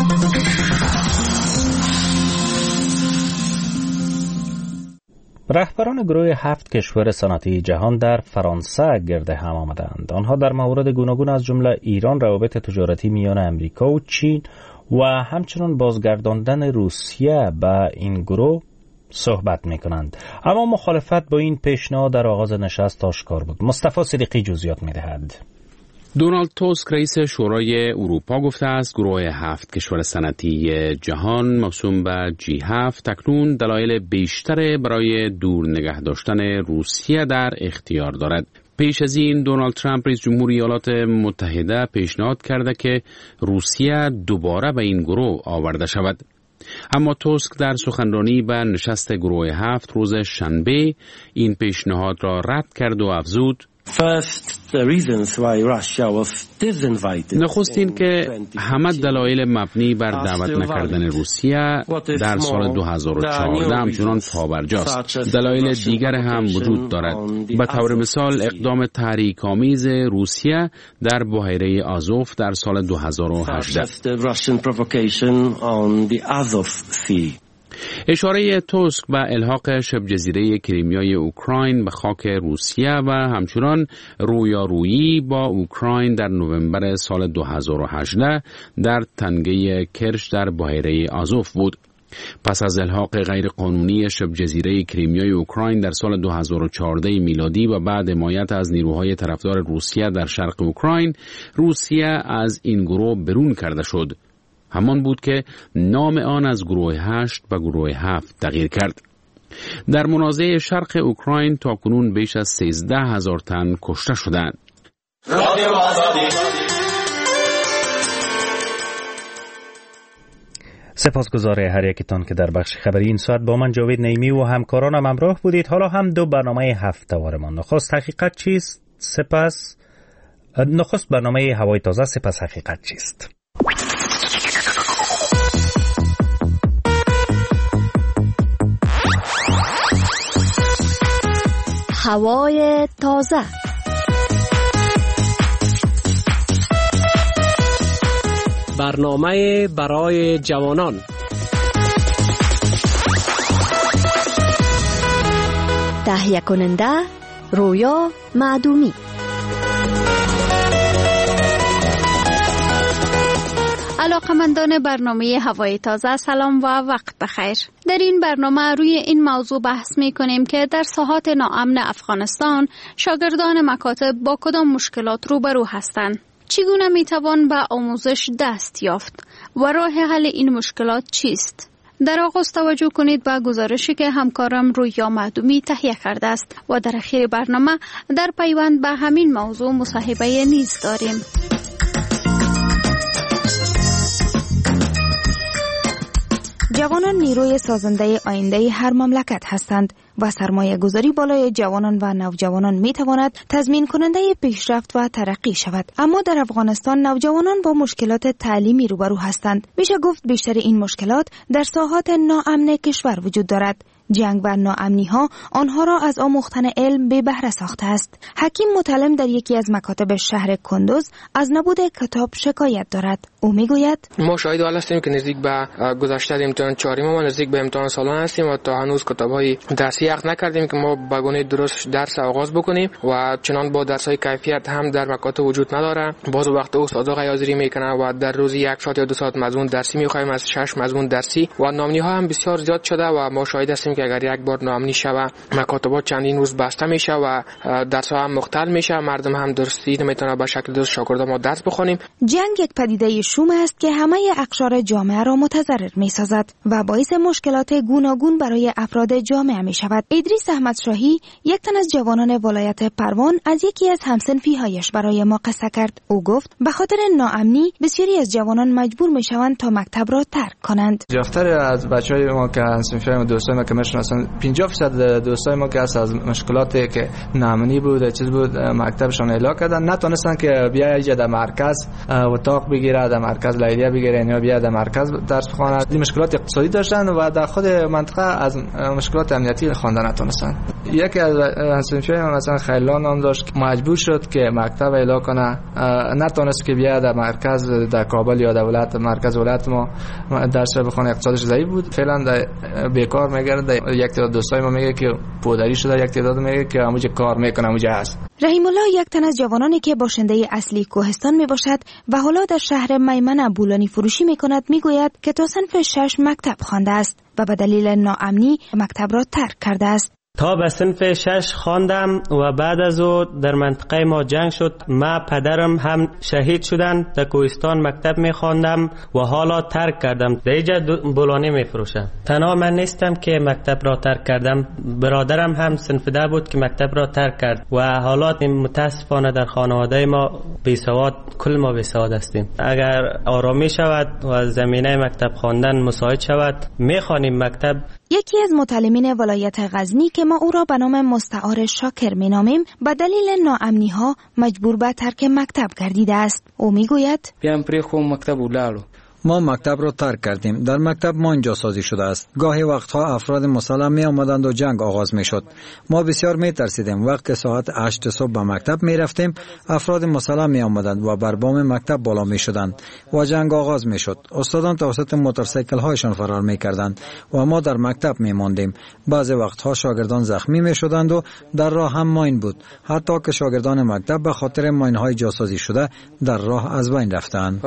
رهبران گروه هفت کشور صنعتی جهان در فرانسه گرد هم آمدند. آنها در مورد گوناگون از جمله ایران، روابط تجارتی میان امریکا و چین و همچنین بازگرداندن روسیه به این گروه صحبت میکنند. اما مخالفت با این پیشنهاد در آغاز نشست آشکار بود. مصطفی صدیقی جزئیات میدهد. دونالد توسک رئیس شورای اروپا گفته است گروه هفت کشور صنعتی جهان موسوم به جی هفت تکنون دلایل بیشتر برای دور نگه داشتن روسیه در اختیار دارد. پیش از این دونالد ترامپ رئیس جمهور ایالات متحده پیشنهاد کرده که روسیه دوباره به این گروه آورده شود. اما توسک در سخنرانی به نشست گروه هفت روز شنبه این پیشنهاد را رد کرد و افزود: نخست این که همه دلایل مبنی بر دعوت نکردن روسیه در سال دو هزار و چهارده همچنان پابرجاست. دلایل دیگر هم وجود دارد. به طور مثال اقدام تحریک‌آمیز روسیه در بحیره آزوف در سال دو هزار و هجده. اشاره توسک به الحاق شبه جزیره کریمیای اوکراین به خاک روسیه و همچنان رویارویی با اوکراین در نوامبر سال دو هزار و هجده در تنگه کرچ در بحیره آزوف بود. پس از الحاق غیرقانونی شبه جزیره کریمیای اوکراین در سال دو هزار و چهارده میلادی و بعد حمایت از نیروهای طرفدار روسیه در شرق اوکراین، روسیه از این گروه برون کرده شد. همان بود که نام آن از گروه هشت به گروه هفت تغییر کرد. در منازعه شرق اوکراین تاکنون بیش از سیزده هزار تن کشته شدند. سپاسگزار هر یکتان که در بخش خبری این ساعت با من جاوید نعیمی و همکارانم همراه بودید. حالا هم دو برنامه هفته‌وارمان. نخست حقیقت چیست؟ سپس نخست برنامه هوای تازه، سپس حقیقت چیست؟ هوای تازه. برنامه برای جوانان. تهیه کننده رویا معدومی. علاقمندان برنامه هوای تازه سلام و وقت بخیر. در این برنامه روی این موضوع بحث می کنیم که در ساحات ناامن افغانستان شاگردان مکاتب با کدام مشکلات روبرو هستند. چگونه می توان به آموزش دست یافت و راه حل این مشکلات چیست؟ در آغاز توجه کنید به گزارشی که همکارم رویا معدومی تهیه کرده است و در اخیر برنامه در پیوند به همین موضوع مصاحبه نیز داریم. جوانان نیروی سازنده آینده هر مملکت هستند و سرمایه گذاری بالای جوانان و نوجوانان می تواند تضمین کننده پیشرفت و ترقی شود. اما در افغانستان نوجوانان با مشکلات تعلیمی روبرو هستند. میشه گفت بیشتر این مشکلات در ساحات ناامن کشور وجود دارد. جنگ و ناامنی ها آنها را از آموختن علم به بهره ساخته است. حکیم متعلم در یکی از مکاتب شهر کندوز از نبود کتاب شکایت دارد. او میگوید ما شاهد حال هستیم که نزدیک به گذشته امتحان چهارم ما نزدیک به امتحان سالانه هستیم و تا هنوز کتاب‌های درسی عقد نکردیم که ما به گونه درست درس آغاز بکنیم و چنان با درس‌های کیفیت هم در مکاتب وجود نداره. باز وقت استادا غیازری میکنن و در روزی یک ساعت یا دو ساعت مضمون درسی میخوایم از شش مضمون درسی و ناامنی ها هم بسیار زیاد شده و ما شاهد هستیم که اگر یک بار ناامنی شوه مکاتبات چندین روز بسته میشه و درس ها هم مختل میشه، مردم هم درستی نمیتونه به شکل درست شاگردا ما درس بخونیم. جنگ یک پدیده شوم است که همه اقشار جامعه را متضرر میسازد و باعث مشکلات گوناگون برای افراد جامعه می شود. ادریس احمد شاهی، یک تن از جوانان ولایت پروان، از یکی از همسنفی هایش برای ما قصه کرد. او گفت به خاطر ناامنی بسیاری از جوانان مجبور می شوند تا مکتب را ترک کنند. جفتر از بچهای ما که همسنفی و دوستای ما که میشناسن پنجاه درصد دوستای ما که از مشکلاتی که ناامنی بود چیز بود مکتبشون اعلام کردن، نتونستن که بیا اینجا در مرکز اتاق بگیره، در مرکز لیلیه بگیره یا بیا در مرکز درس بخونه. این مشکلات اقتصادی داشتن و در خود منطقه از مشکلات امنیتی خواندن نتونستن. یکی از همسنفی ما مثلا خیلان هم داشت مجبور شد که مکتب اعلام کنه، نتونست که بیا در مرکز در کابل یا در ولایت مرکز ولایت ما درس بخونه، اقتصادش ضعیف بود، فعلا در بیکار میگرده. یک تعداد دوستای ما میگه که پدری شده، یک تعداد میگه که همونجا کار میکنه، همونجا هست. رحیم الله یک تن از جوانانی که باشنده اصلی کوهستان می باشد و حالا در شهر میمنه بولانی فروشی می کند میگوید که تا صنف شش مکتب خوانده است و به دلیل ناامنی مکتب را ترک کرده است. تا به صنف شش خواندم و بعد از او در منطقه ما جنگ شد. ما پدرم هم شهید شدن. در کوهستان مکتب می خواندم و حالا ترک کردم. در اینجا بولانی می فروشم. تنها من نیستم که مکتب را ترک کردم، برادرم هم صنف ده بود که مکتب را ترک کرد و حالا متاسفانه در خانواده ما بی سواد، کل ما بی سواد هستیم. اگر آرامی شود و زمینه مکتب خواندن مساعد شود میخوانیم مکتب. یکی از متعلمین ولایت غزنی که ما او را به نام مستعار شاکر مینامیم به دلیل ناامنی ها مجبور به ترک مکتب گردیده است. او میگوید بیام پری خو مکتب ولالو ما مکتب را ترک کردیم. در مکتب ما اینجا سازی شده است. گاهی وقتها افراد مسلح می آمدند و جنگ آغاز می شد. ما بسیار می ترسیدیم. وقت که ساعت هشت صبح به مکتب می رفتیم، افراد مسلح می آمدند و بر بام مکتب بالا می شدند و جنگ آغاز می شد. استادان توسط موتورسیکل هایشان فرار می کردند و ما در مکتب می ماندیم. بعضی وقتها شاگردان زخمی می شدند و در راه هم ماین بود. حتی که شاگردان مکتب به خاطر ماین های جاسازی شده در راه از بین رفتند.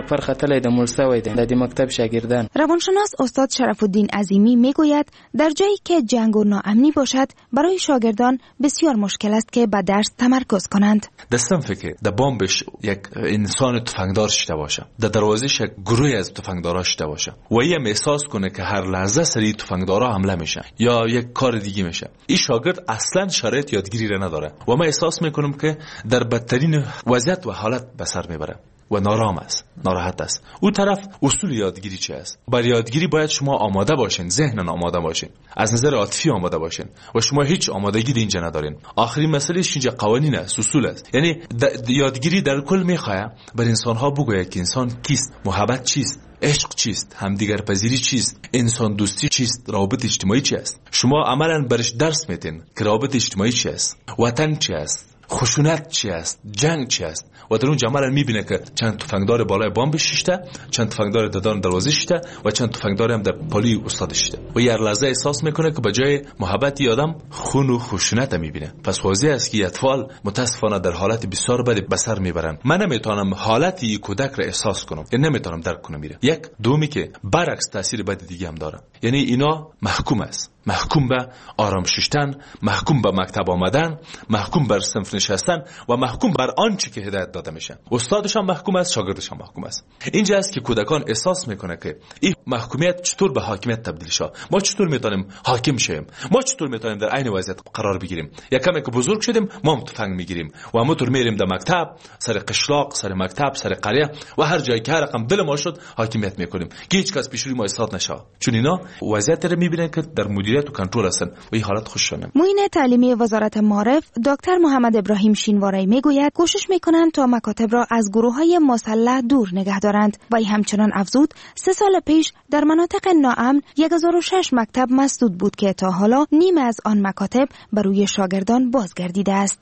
مکتب شاگردان. روانشناس استاد شرف الدین عظیمی میگوید در جایی که جنگ و ناامنی باشد برای شاگردان بسیار مشکل است که به درس تمرکز کنند. دستم فکر در بامبش یک انسان تفنگدار شده باشه، در دروازش یک گروه از تفنگدارا شده باشه و ایم احساس کنه که هر لحظه سری تفنگدارا حمله میشه یا یک کار دیگه میشه. این شاگرد اصلا شرایط یادگیری را نداره و من احساس میکنم که در بدترین وضعیت و حالت به سر میبره و نارام است، ناراحت است. اون طرف اصول یادگیری چی است؟ برای یادگیری باید شما آماده باشین، ذهنن آماده باشین، از نظر عاطفی آماده باشین و شما هیچ آمادگی اینجا ندارین. آخرین مسئله اینجا قوانین است، اصول است. یعنی یادگیری در کل میخواد بر انسان ها بگوید که انسان کیست، محبت چیست، عشق چیست، همدیگر پذیری چیست، انسان دوستی چیست، رابط اجتماعی چی است. شما عملاً برش درس میدین که رابط اجتماعی چی است، وطن چی است، خشونت چی است، جنگ چی است. و در اون جمعه میبینه که چند تفنگدار بالای بام شیشته، چند تفنگدار ددان دروازه شیشته و چند تفنگدار هم در پالی استاد شیشته و یه لحظه احساس میکنه که بجای محبت آدم خون و خشونت میبینه. پس واضح است که اطفال متاسفانه در حالت بسیار بد به سر میبرن. من نمیتونم حالت یک کودک را احساس کنم، یعنی نمیتونم درک کنم. میره یک دومی که برعکس تاثیر بد دیگه هم داره، یعنی اینا محکوم است، محکوم به آرام ششتن، محکوم به مکتب آمدن، محکوم بر صنف نشستن و محکوم بر آنچه که هدایت داده میشه. استادش هم محکوم است، شاگردش هم محکوم است. اینجا است که کودکان احساس میکنه که این محکومیت چطور به حاکمیت تبدیل شه. ما چطور میتونیم حاکم شیم؟ ما چطور میتونیم در عین وضعیت قرار بگیریم؟ یکم که بزرگ شدیم ما هم تفنگ میگیریم و همونطور میریم در مکتب، سر قشلاق، سر مکتب، سر قریه و هر جایی که هر رقم دل ما شد حاکمیت میکنیم که هیچ کس پیش روی ما ایستاد نشه. چون اینا وضعیت رو میبینن که در مدیریت و کنترل هستن و این حالت خوششونه. معین تعلیمی وزارت معارف دکتر محمد ابراهیم شینواری میگوید کوشش میکنند تا مکاتب را از گروه‌های مسلح دور نگه دارند و ای همچنان افزود سه سال پیش در مناطق ناامن یک هزار و شش مکتب مسدود بود که تا حالا نیم از آن مکاتب بر روی شاگردان بازگردیده است.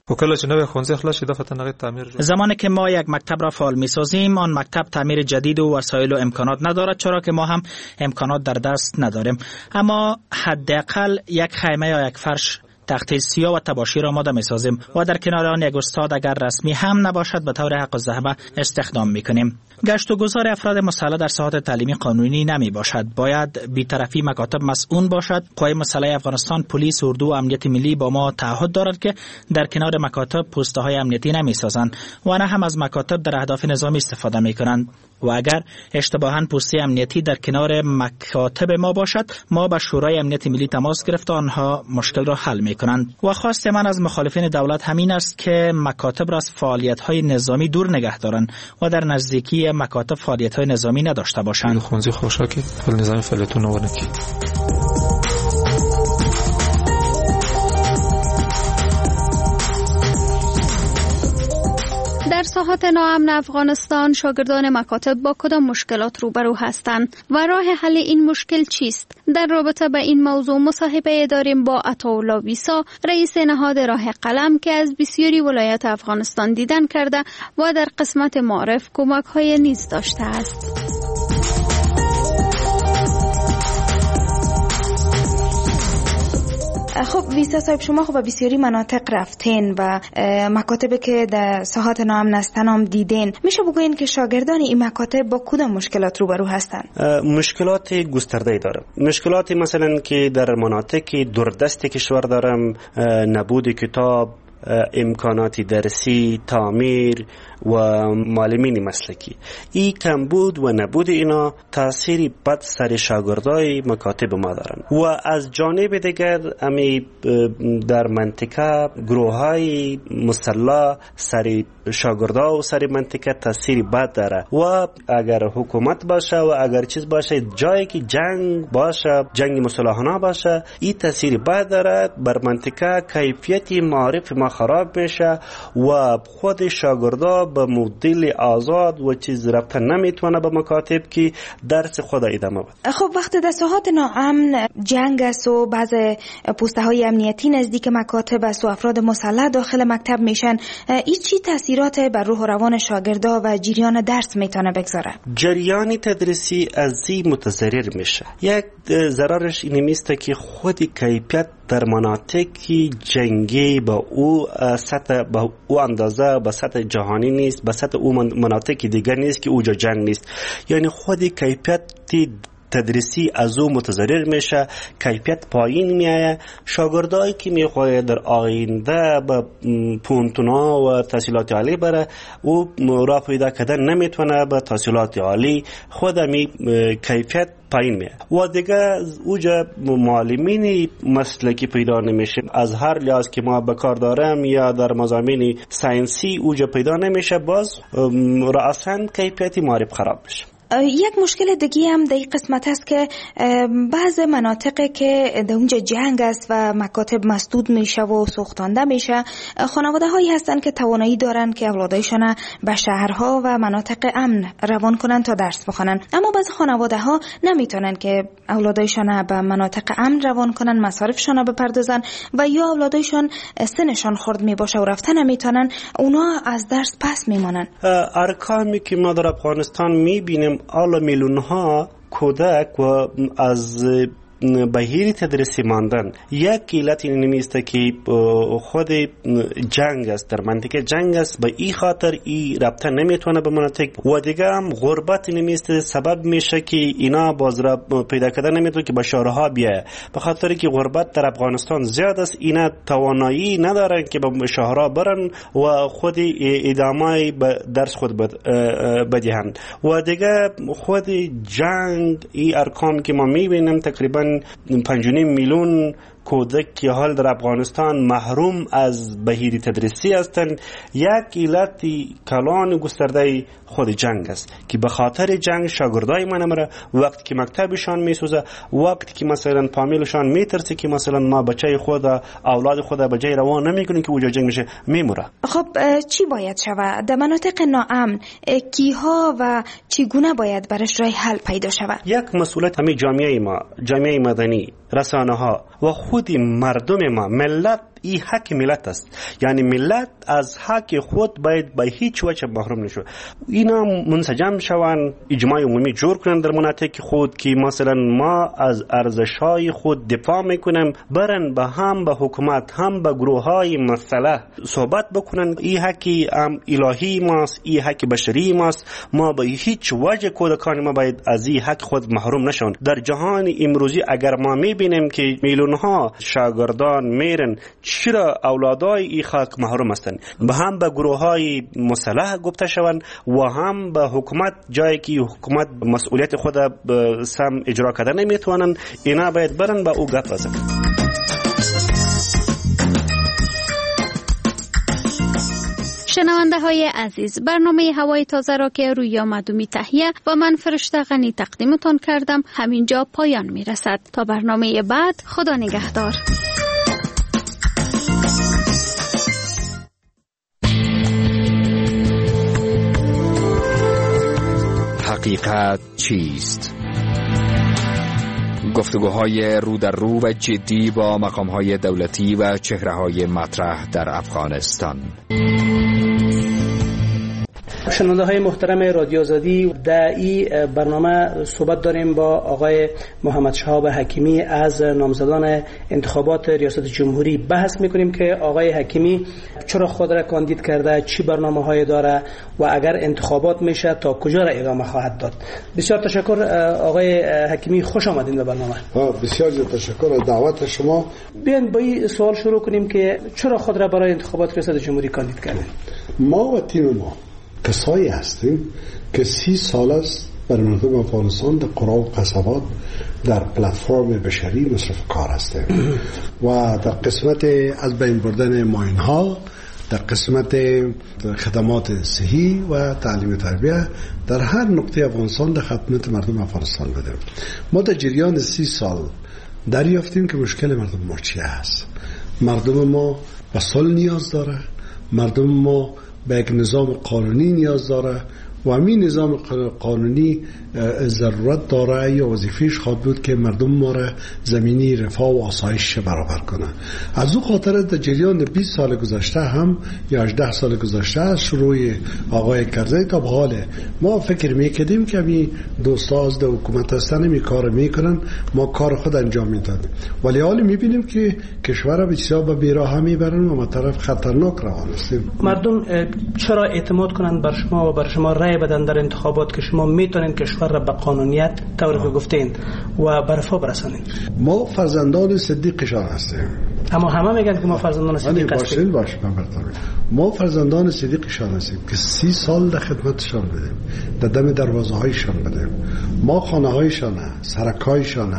زمانی که ما یک مکتب را فعال می‌سازیم آن مکتب تعمیر جدید و وسایل و امکانات ندارد، چرا که ما هم امکانات در دست نداریم. اما حداقل یک خیمه یا یک فرش تخت سیاه و تباشی را آماده می‌سازیم و در کنار آن یک استاد اگر رسمی هم نباشد به طور حق الزحمه استخدام می‌کنیم. گشت و گذار افراد مسلح در ساحات تعلیمی قانونی نمی باشد. باید بی‌طرفی مکاتب مسئول باشد. قوای مسلح افغانستان، پلیس، اردو و امنیت ملی با ما تعهد دارد که در کنار مکاتب پوسته‌های امنیتی نمی‌سازند و نه هم از مکاتب در اهداف نظامی استفاده می‌کنند. و اگر اشتباهاً پوسته امنیتی در کنار مکاتب ما باشد، ما با شورای امنیت ملی تماس گرفت و آنها مشکل را حل می‌کنند. و خواست من از مخالفین دولت همین است که مکاتب را از فعالیت‌های نظامی دور نگه دارند و در نزدیکی مکاتب فعالیت‌های نظامی نداشته باشند. خونزی خوشاکی فعال نظام فعالیتونه ونکی. در ساحات ناامن افغانستان شاگردان مکاتب با کدام مشکلات روبرو هستند و راه حل این مشکل چیست؟ در رابطه با این موضوع مصاحبه داریم با عطاالله ویسا، رئیس نهاد راه قلم که از بسیاری ولایات افغانستان دیدن کرده و در قسمت معرف کمک‌های نیز داشته است. خب ویسا صاحب، شما خب به بسیاری مناطق رفتین و مکاتبی که در ساحات ناامن هستن هم دیدین. میشه بگوین که شاگردان این مکاتب با کدام مشکلات روبرو هستند؟ مشکلات گسترده دارم. مشکلات مثلا که در مناطق دوردست کشور دارم، نبود کتاب، امکانات درسی، تعمیر و معلمین مسلکی. این کمبود و نبود اینا تأثیری بد سر شاگردای مکاتب ما دارن. و از جانب دیگر امی در منطقه گروه‌های مسلح سر شاگردا و سر منطقه تأثیری بد داره. و اگر حکومت باشه و اگر چیز باشه، جایی که جنگ باشه، جنگ مسلحانه باشه، این تأثیری بد داره بر منطقه. کیفیت معارف ما خراب میشه و خود شاگردا به مدل آزاد و چیز رفتن نمیتونه به مکاتب که درس خود ادامه بده. خب وقتی در ساحات ناامن جنگ است و بعض پوسته های امنیتی نزدیک مکاتب است و افراد مسلح داخل مکتب میشن، این چی تاثیرات بر روح و روان شاگردا و جریان درس میتونه بگذاره؟ جریان تدریسی از این متضرر میشه. یک ضررش این میسته که خود کیفیت در مناطقی جنگی با او سطح با او اندازه به سطح جهانی نیست، به سطح او مناطق دیگر نیست که اوجا جنگ نیست. یعنی خود کیفیت تدریسی از او متضرر میشه، کیفیت پایین میایه. شاگردایی که میخواد در آینده به پونتونا و تحصیلات عالی بره، او راه پیدا کردن نمیتونه به تحصیلات عالی، خود می کیفیت پایین میه. و دیگه اوجا معلمین مسلکی پیدا نمیشه. از هر لحاظ که ما به کار دارم یا در مضامین ساینسی اوجا پیدا نمیشه، باز رأساً کیفیت معرف خراب میشه. یک مشکل دیگه هم در این قسمت است که بعض مناطقی که در اونجا جنگ است و مکاتب مسدود میشه و سوختانده میشه، خانواده هایی هستن که توانایی دارن که اولادایشان به شهرها و مناطق امن روان کنن تا درس بخونن، اما بعض خانواده ها نمیتونن که اولادایشان به مناطق امن روان کنن، مصارفشان بپردازن، و یا اولادایشان سنشان خرد میباشه و رفتن نمیتونن، اونا از درس پس میمانن. ارقامی که ما در افغانستان میبینیم، آلا میلیون ها کودک و از بهیر تدریسی ماندن. یک علت این نیست که خود جنگ است، در منطقه جنگ است، به این خاطر ای رابطه نمیتونه به مناطق. و دیگه هم غربت نیست، سبب میشه که اینا باز را پیدا کردن نمیتونه که به شهرها بیایه، به خاطر که غربت در افغانستان زیاد است. اینا توانایی ندارن که به شهرها برن و خود ادامه درس خود بدهند. و دیگه خود جنگ، این ارقام که ما میبینیم تقریبا پنج و نیم میلیون کودک که حال در افغانستان محروم از بهیر تدریسی هستند. یک علت کلان گسترده خود جنگ است که به خاطر جنگ شاگردای ما نمیره، وقتی که مکتبشان میسوزه، وقتی که مثلا فامیلشان میترسه که مثلا ما بچه خود اولاد خود به جای روان نمیکنیم که اونجا جنگ میشه، میموره. خب چی باید شود در مناطق ناامن؟ کیها و چگونه باید برش راه حل پیدا شود؟ یک مسئولیت همه جامعه ما، جامعه مدنی، رسانه ها و خود مردم ما. ملت این حق ملت است، یعنی ملت از حق خود باید به هیچ وجه محروم نشه. اینا منسجم شوند، اجماع عمومی جور کنن در مناطق خود که مثلا ما از ارزش‌های خود دفاع میکنیم، برن به هم به حکومت هم به گروه‌های مسلح صحبت بکنن. این حق هم الهی ماست، این حق بشری ماست. ما به هیچ وجه کودکان ما باید از این حق خود محروم نشون. در جهان امروزی اگر ما میبینیم که میلیون ها شاگردان میرن، چرا اولادای این خاک محروم هستند؟ به هم به گروه های مسلح گفته شوند و هم به حکومت، جایی که حکومت مسئولیت خود به سم اجرا کردن نمیتونن، اینا باید برن به او گپ بزنن. شنونده های عزیز، برنامه هوای تازه را که رویا مدومی تهیه و من فرشته غنی تقدیمتان کردم همینجا پایان می رسد. تا برنامه بعد، خدا نگهدار. حقیقت چیست؟ گفتگوهای رو در رو و جدی با مقامهای دولتی و چهره‌های مطرح در افغانستان. شنونده های محترم رادیو آزادی، در این برنامه صحبت داریم با آقای محمد شهاب حکیمی از نامزدان انتخابات ریاست جمهوری. بحث میکنیم که آقای حکیمی چرا خود را کاندید کرده، چی برنامه های داره و اگر انتخابات میشه تا کجا را ادامه خواهد داد. بسیار تشکر آقای حکیمی، خوش آمدین به برنامه. بسیار تشکر از دعوت شما. بیاین با این سوال شروع کنیم که چرا خود را برای انتخابات ریاست جمهوری کاندید کردین؟ ما و تیم ما کسایی هستیم که سی سال است برای مردم افغانستان در قرى و قصبات در پلتفرم بشری مصرف کار هستیم و در قسمت از بین بردن ماین ها، در قسمت خدمات صحی و تعلیم تربیه در هر نقطه افغانستان در خدمت مردم افغانستان بدیم. ما در جریان سی سال دریافتیم که مشکل مردم ما چی است. مردم ما به صلح نیاز داره، مردم ما به یک نظام قانونی نیاز داره و همین نظام قانونی ضرورت داره یا وظیفهش خواهد بود که مردم ما را زمینی رفاه و آسایش برابر کنه. از او خاطر در جریان بیست سال گذشته هم یا هجده سال گذشته از شروع آقای کرزی تا به حال ما فکر میکردیم که همین دوستا از حکومت هستن می کار میکنن، ما کار خود انجام میدادیم، ولی حالا میبینیم که کشور بسیار به بیراه میبرن و ما طرف خطرناک روان هستیم. مردم چرا اعتماد کنند بر شما و بر شما رای بدن در انتخابات که شما میتونین کشور را به قانونیت طوری که گفتین و به رفاه برسانین؟ ما فرزندان صدیقشان هستیم. اما همه میگن که ما فرزندان صدیق هستیم. باشه باشه ما فرزندان صدیقشان هستیم که سی سال در خدمتشان بدیم، در دم دروازه هایشان بدیم. ما خانه هایشان، سرک هایشان،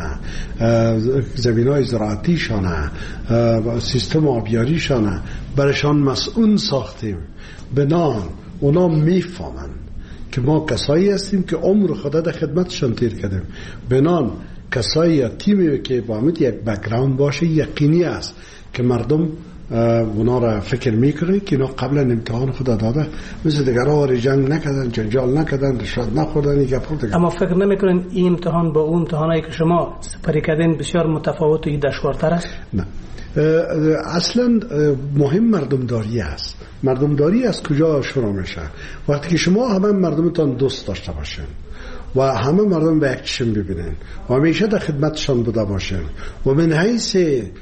زمین های زراعتیشان، سیستم آبیاریشان برشان مسئول ساختیم. بنان اونا میفهمن که ما کسایی هستیم که عمر خدا در خدمتشان تیر کردیم. بنان کسایی یا تیمی که با همت یک بک‌گراند باشه یقینی است که مردم اونا را فکر میکنه که اینا قبلا امتحان خدا داده، مثل دیگرها جنگ نکردن، جنجال نکردن، رشوت نخوردن. اما فکر نمیکنن این امتحان با اون امتحانایی که شما سپری کردین بسیار متفاوت و دشوارتر است؟ نه، اصلا مهم مردمداری است. مردمداری از کجا شروع میشه؟ وقتی که شما همه مردمتان دوست داشته باشین و همه مردم به یک چشم ببینن و همیشه در خدمتشان بوده باشن و من حیث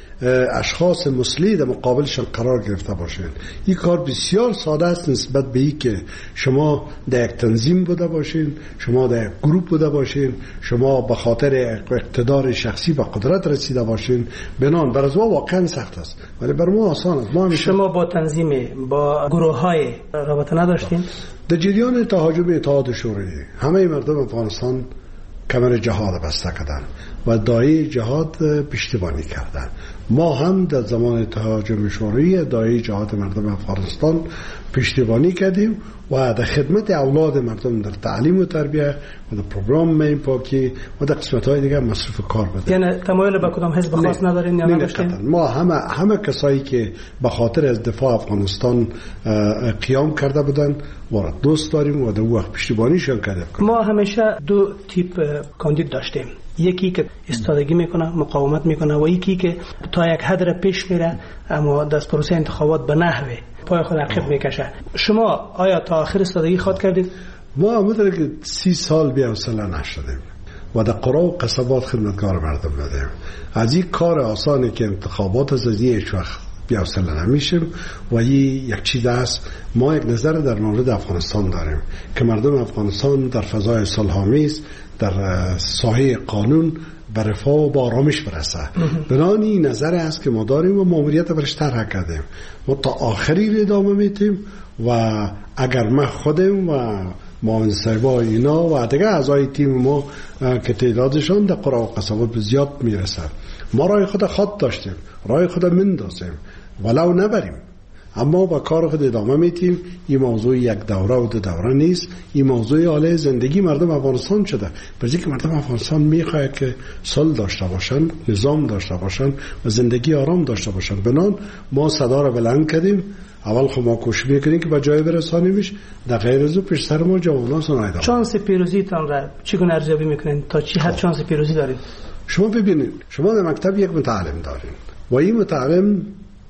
اشخاص مسلی در مقابلشان قرار گرفته باشن. این کار بسیار ساده است نسبت به این که شما در یک تنظیم بوده باشین، شما در یک گروپ بوده باشین، شما به خاطر اقتدار شخصی به قدرت رسیده باشین. بنان بر از ما واقعا سخت است ولی بر ما آسان است. ما شما با تنظیم با گروه های رابطه نداشتین؟ در جریان تهاجم اتحاد شوروی همه مردم افغانستان کمر جهاد بسته کردن و داعی جهاد پشتیبانی کردن. ما هم در زمان تهاجم شوروی داعی جهاد مردم افغانستان پشتیبانی کردیم و در خدمت اولاد مردم در تعلیم و تربیه و در پروگرام مین پاکی و در قسمت‌های دیگه مصرف کار بدیم. یعنی تمایل به کدام حزب خاص ندارین یا نداشتین؟ ما همه همه کسایی که به خاطر از دفاع افغانستان قیام کرده بودن و دوست داریم و در وقت پشتیبانیشون کردیم. ما همیشه دو تیپ کاندید داشتیم، یکی که استادگی میکنه، مقاومت میکنه و یکی که تا یک حد را پیش میره اما دست پروسه انتخابات به نحوه پای خود عقب میکشه. شما آیا تا آخر استادگی خود کردید؟ ما همونطور که سی سال بی حوصله نشدیم و در قرى و قصبات خدمتگار مردم بودیم. از این کار آسانی که انتخابات از این هیچ وقت بی حوصله نمیشیم و این یک چیز است. ما یک نظر در مورد افغانستان داریم که مردم افغانستان در فضای صلح‌آمیز در ساحه قانون به رفاه و با آرامش برسه. بنابراین این نظر است که ما داریم و ماموریت برش طرح کردیم. ما تا آخری ادامه میدیم و اگر ما خودم و معاون صاحبا اینا و دیگه اعضای تیم ما که تعدادشان در قرى و قصبات به زیاد میرسه، ما راه خود خط داشتیم، راه خود مندازیم ولو نبریم، اما با کار خود ادامه میتیم. این موضوع یک دوره و دو دوره نیست، این موضوع حاله زندگی مردم افغانستان شده. برای که مردم افغانستان میخواد که صلح داشته باشن، نظام داشته باشن و زندگی آرام داشته باشن. بنان ما صدا را بلند کردیم. اول خب ما کوشش میکنیم که به جای برسانیمش، در غیر از او پیش سر ما جوانان سنایده. شانس پیروزیتان را چگونه ارزیابی میکنین؟ تا چی حد شانس پیروزی دارید؟ شما ببینید، شما در مکتب یک متعلم دارین و این متعلم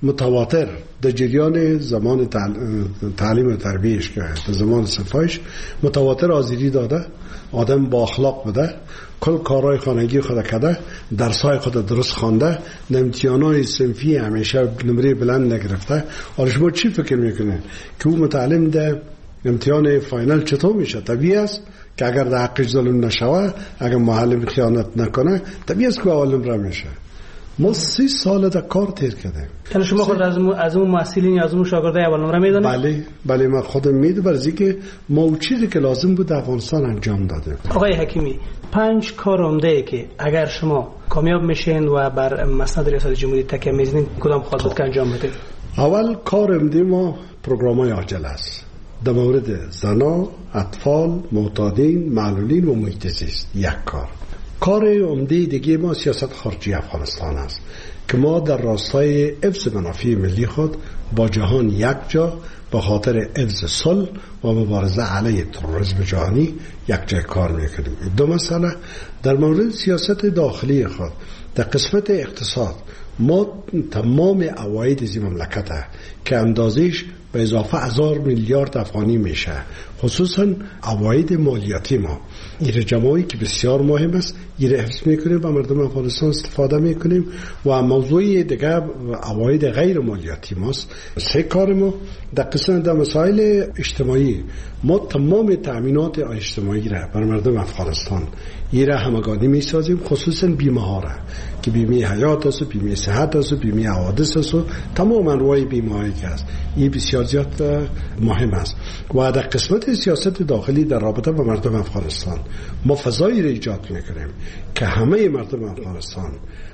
متواتر در جریان زمان تعلیم و تربیهش که در زمان صفایش متواتر آزیری داده، آدم با اخلاق بوده، کل کارهای خانگی خود کرده، درسای خود درست خوانده، امتحانات صنفی همیشه نمره بلند نگرفته. حالا شما چی فکر میکنین که او متعلم ده امتحان فاینال چطور میشه؟ طبیعی است که اگر در حقش ظلم نشوه، اگر معلم خیانت نکنه، طبیعی است که معلم را میشه. ما سی سال در کار تیر کردیم. یعنی شما خود از از اون محصلین از اون شاگردای اول نمره میدونید؟ بله بله من خودم میدونم، برای که ما چیزی که لازم بود در افغانستان انجام دادیم. آقای حکیمی، پنج کار عمده که اگر شما کامیاب میشین و بر مسند ریاست جمهوری تکیه میزنین کدام خواهد بود که انجام بدید؟ اول کار عمده ما پروگرام‌های عاجل است در مورد زنا، اطفال، معتادین، معلولین و محیط زیست. یک کار. کار عمده دیگه ما سیاست خارجی افغانستان است که ما در راستای حفظ منافع ملی خود با جهان یک جا به خاطر حفظ صلح و مبارزه علیه تروریسم جهانی یک جای کار میکنیم. دو مسئله در مورد سیاست داخلی خود در قسمت اقتصاد ما تمام عواید از این مملکت که اندازش به اضافه هزار میلیارد افغانی میشه، خصوصا عواید مالیاتی ما این جمعی که بسیار مهم است، این حفظ میکنیم و مردم افغانستان استفاده میکنیم. و موضوع دیگه عواید غیر مالیاتی ماست. سه کار ما در قسم در مسائل اجتماعی ما تمام تأمینات اجتماعی را بر مردم افغانستان این را همگانی میسازیم، خصوصا بیمه ها را که بیمه حیات است، بیمه صحت است، بیمه حوادث است، تمام انواع بیمه هایی که است. این بسیار زیاد مهم است. و در قسمت سیاست داخلی در رابطه با مردم افغانستان ما فضایی را ایجاد میکنیم که همه مردم افغانستان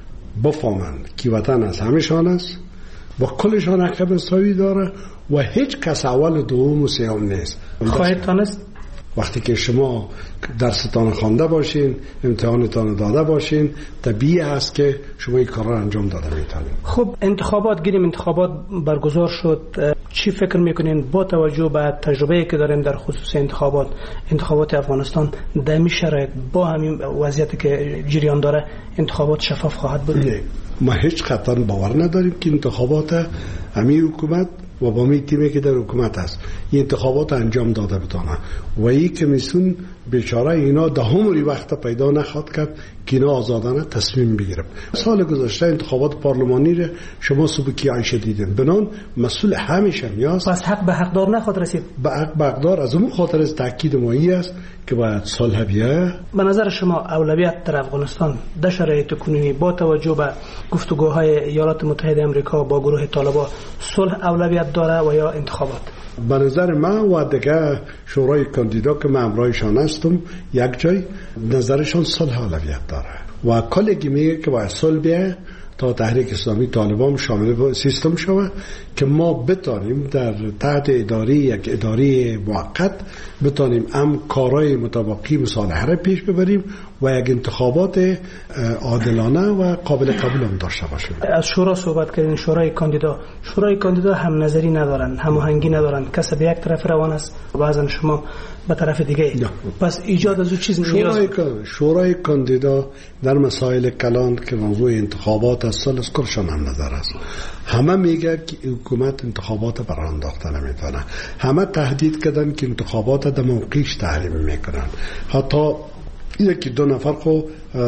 بفهمند که وطن از همشان است، با کلشان حق مساوی داره و هیچ کس اول و دوم و سوم نیست. خواهید تانست وقتی که شما درستان خوانده باشین، امتحانتان داده باشین، طبیعی است که شما این کار را انجام داده میتونید. خب انتخابات گیریم، انتخابات برگزار شد، چی فکر میکنین با توجه به تجربه‌ای که داریم در خصوص انتخابات انتخابات افغانستان در این شرایط با همین وضعیتی که جریان داره انتخابات شفاف خواهد بود؟ نه، ما هیچ قطعا باور نداریم که انتخابات همین حکومت و با می تیمی که در حکومت است این انتخابات انجام داده بتانه و این کمیسیون بیچاره اینا ده عمری وقت پیدا نخواد کرد که اینا آزادانه تصمیم بگیرم. سال گذشته انتخابات پارلمانی را شما سبکی عایشه دیدین، بنان مسئول همیشه میاست. پس حق به حقدار نخواد رسید؟ به حق به حقدار از اون خاطر از تاکید مایی است که باید صلح بیاید. به نظر شما اولویت در افغانستان در شرایط کنونی با توجه به گفتگوهای ایالات متحده آمریکا با گروه طالبان صلح اولویت داره و یا انتخابات؟ به نظر من و دیگه شورای کاندیدا که من همراهشان هستم یک جای نظرشان صلح اولویت داره و کلگی میگه که باید صلح بیاید تا تحریک اسلامی طالبان شامل سیستم شود که ما بتانیم در تحت اداره یک اداره موقت بتانیم هم کارهای متوقی مصالحه را پیش ببریم و یک انتخابات عادلانه و قابل قبول هم داشته باشیم. از شورا صحبت کردین، شورای کاندیدا شورای کاندیدا هم نظری ندارن، هماهنگی ندارن، کس به یک طرف روان است و بعضن شما به طرف دیگه. پس ایجاد از اون چیز شورای شورای کاندیدا در مسائل کلان که موضوع انتخابات است از کارشان هم نظر است. همه میگه که حکومت انتخابات برای انداخته نمیتونه، همه تهدید کردن که انتخابات در موقعش تحریم میکنن. حتی یکی دو نفر خو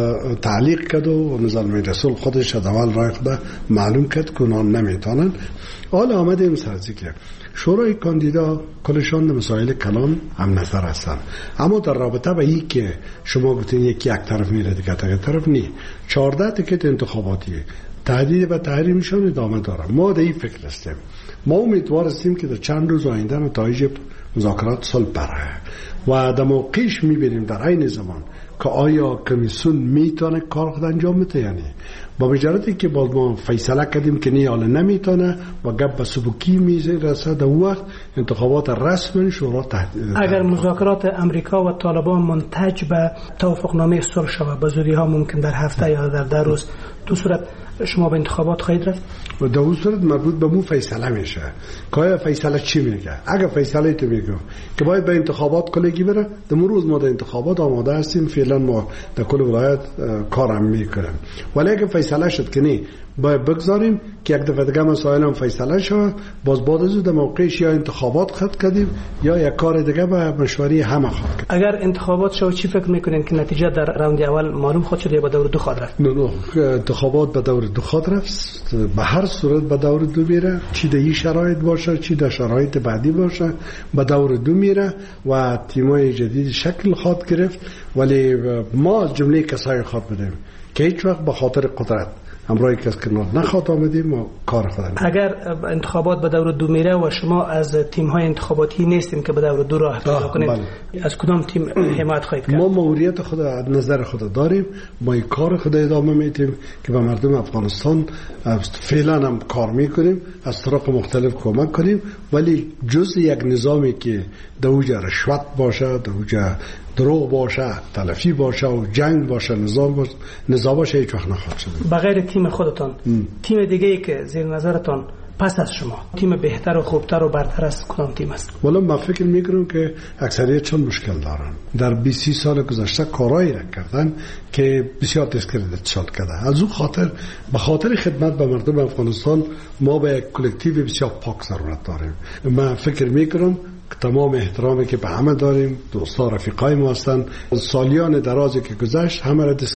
تعلیق کرد و نظام رسول خودش از اول رای خود معلوم کرد که اونا نمیتونن. حالا آمده این سرزی که شورای کاندیدا کلشان مسائل کلان هم نظر هستن، اما در رابطه با این که شما گفتین یکی یک طرف میره دیگه یک طرف نی، چهارده تکت انتخاباتی تهدید و تحریمشان ادامه داره. ما در این فکر هستیم، ما امیدوار هستیم که در چند روز آینده نتایج مذاکرات صلح بره و در موقعش میبینیم در عین زمان که آیا کمیسیون میتونه کار خود انجام بده یا نه. با مجردی که باز ما فیصله کردیم که نه حالا نمیتونه و گپ به سبکی میرسه در وقت انتخابات رسمی شورا تهدید. اگر مذاکرات امریکا و طالبان منتج به توافقنامه صلح شود، به زودی ها ممکن در هفته یا در ده روز، دو صورت شما به انتخابات خواهید رفت؟ و در اون صورت مربوط به مو فیصله میشه که آیا فیصله چی میگه. اگر فیصله تو میگه که باید به انتخابات کلگی بره، در روز ما در انتخابات آماده هستیم، فعلا ما در کل ولایت کارم میکنیم. ولی اگر فیصله شد که نه باید بگذاریم که یک دفعه دیگه مسائل هم فیصله شود، باز بعد از اون موقعش یا انتخابات خط کردیم یا یک کار دیگه به مشوری همه خواهد کرد. اگر انتخابات شد چی فکر میکنین که نتیجه در راند اول معلوم خود شد یا به دور دو خواهد رفت؟ نه نه انتخابات به دور دو خواهد رفت، به هر صورت به دور دو میره، چی در این شرایط باشه چی در شرایط بعدی باشه به دور دو میره و تیمای جدید شکل خواهد گرفت. ولی ما از جمله کسایی خواهد بدیم که هیچ وقت به خاطر قدرت همراهی کس کنار نخواد آمدیم و کار خودم. اگر انتخابات به دور دو میره و شما از تیم های انتخاباتی نیستیم که به دور دو راه پیدا کنید، بله. از کدام تیم حمایت خواهید کرد؟ ما موریت خود نظر خود داریم، ما این کار خود ادامه میدیم که به مردم افغانستان فعلا هم کار میکنیم، از طرق مختلف کمک کنیم، ولی جز یک نظامی که دوجه رشوت باشه، دوجه دروغ باشه، تلفی باشه و جنگ باشه، نظام باشه، نظام باشه، هیچ وقت نخواهد شد. بغیر تیم خودتان ام. تیم دیگه ای که زیر نظرتان پس از شما تیم بهتر و خوبتر و برتر از کدام تیم است؟ والا من فکر میکنم که اکثریت چون مشکل دارن. در بیست سال گذشته کارایی را کردن که بسیار دیسکردیت شد کرده. از اون خاطر به خاطر خدمت به مردم افغانستان ما به یک کلکتیو بسیار پاک ضرورت داریم. من فکر میکنم تمام احترامی که به همه داریم، دوستا رفیقای ما هستن، سالیان درازی که گذشت همه را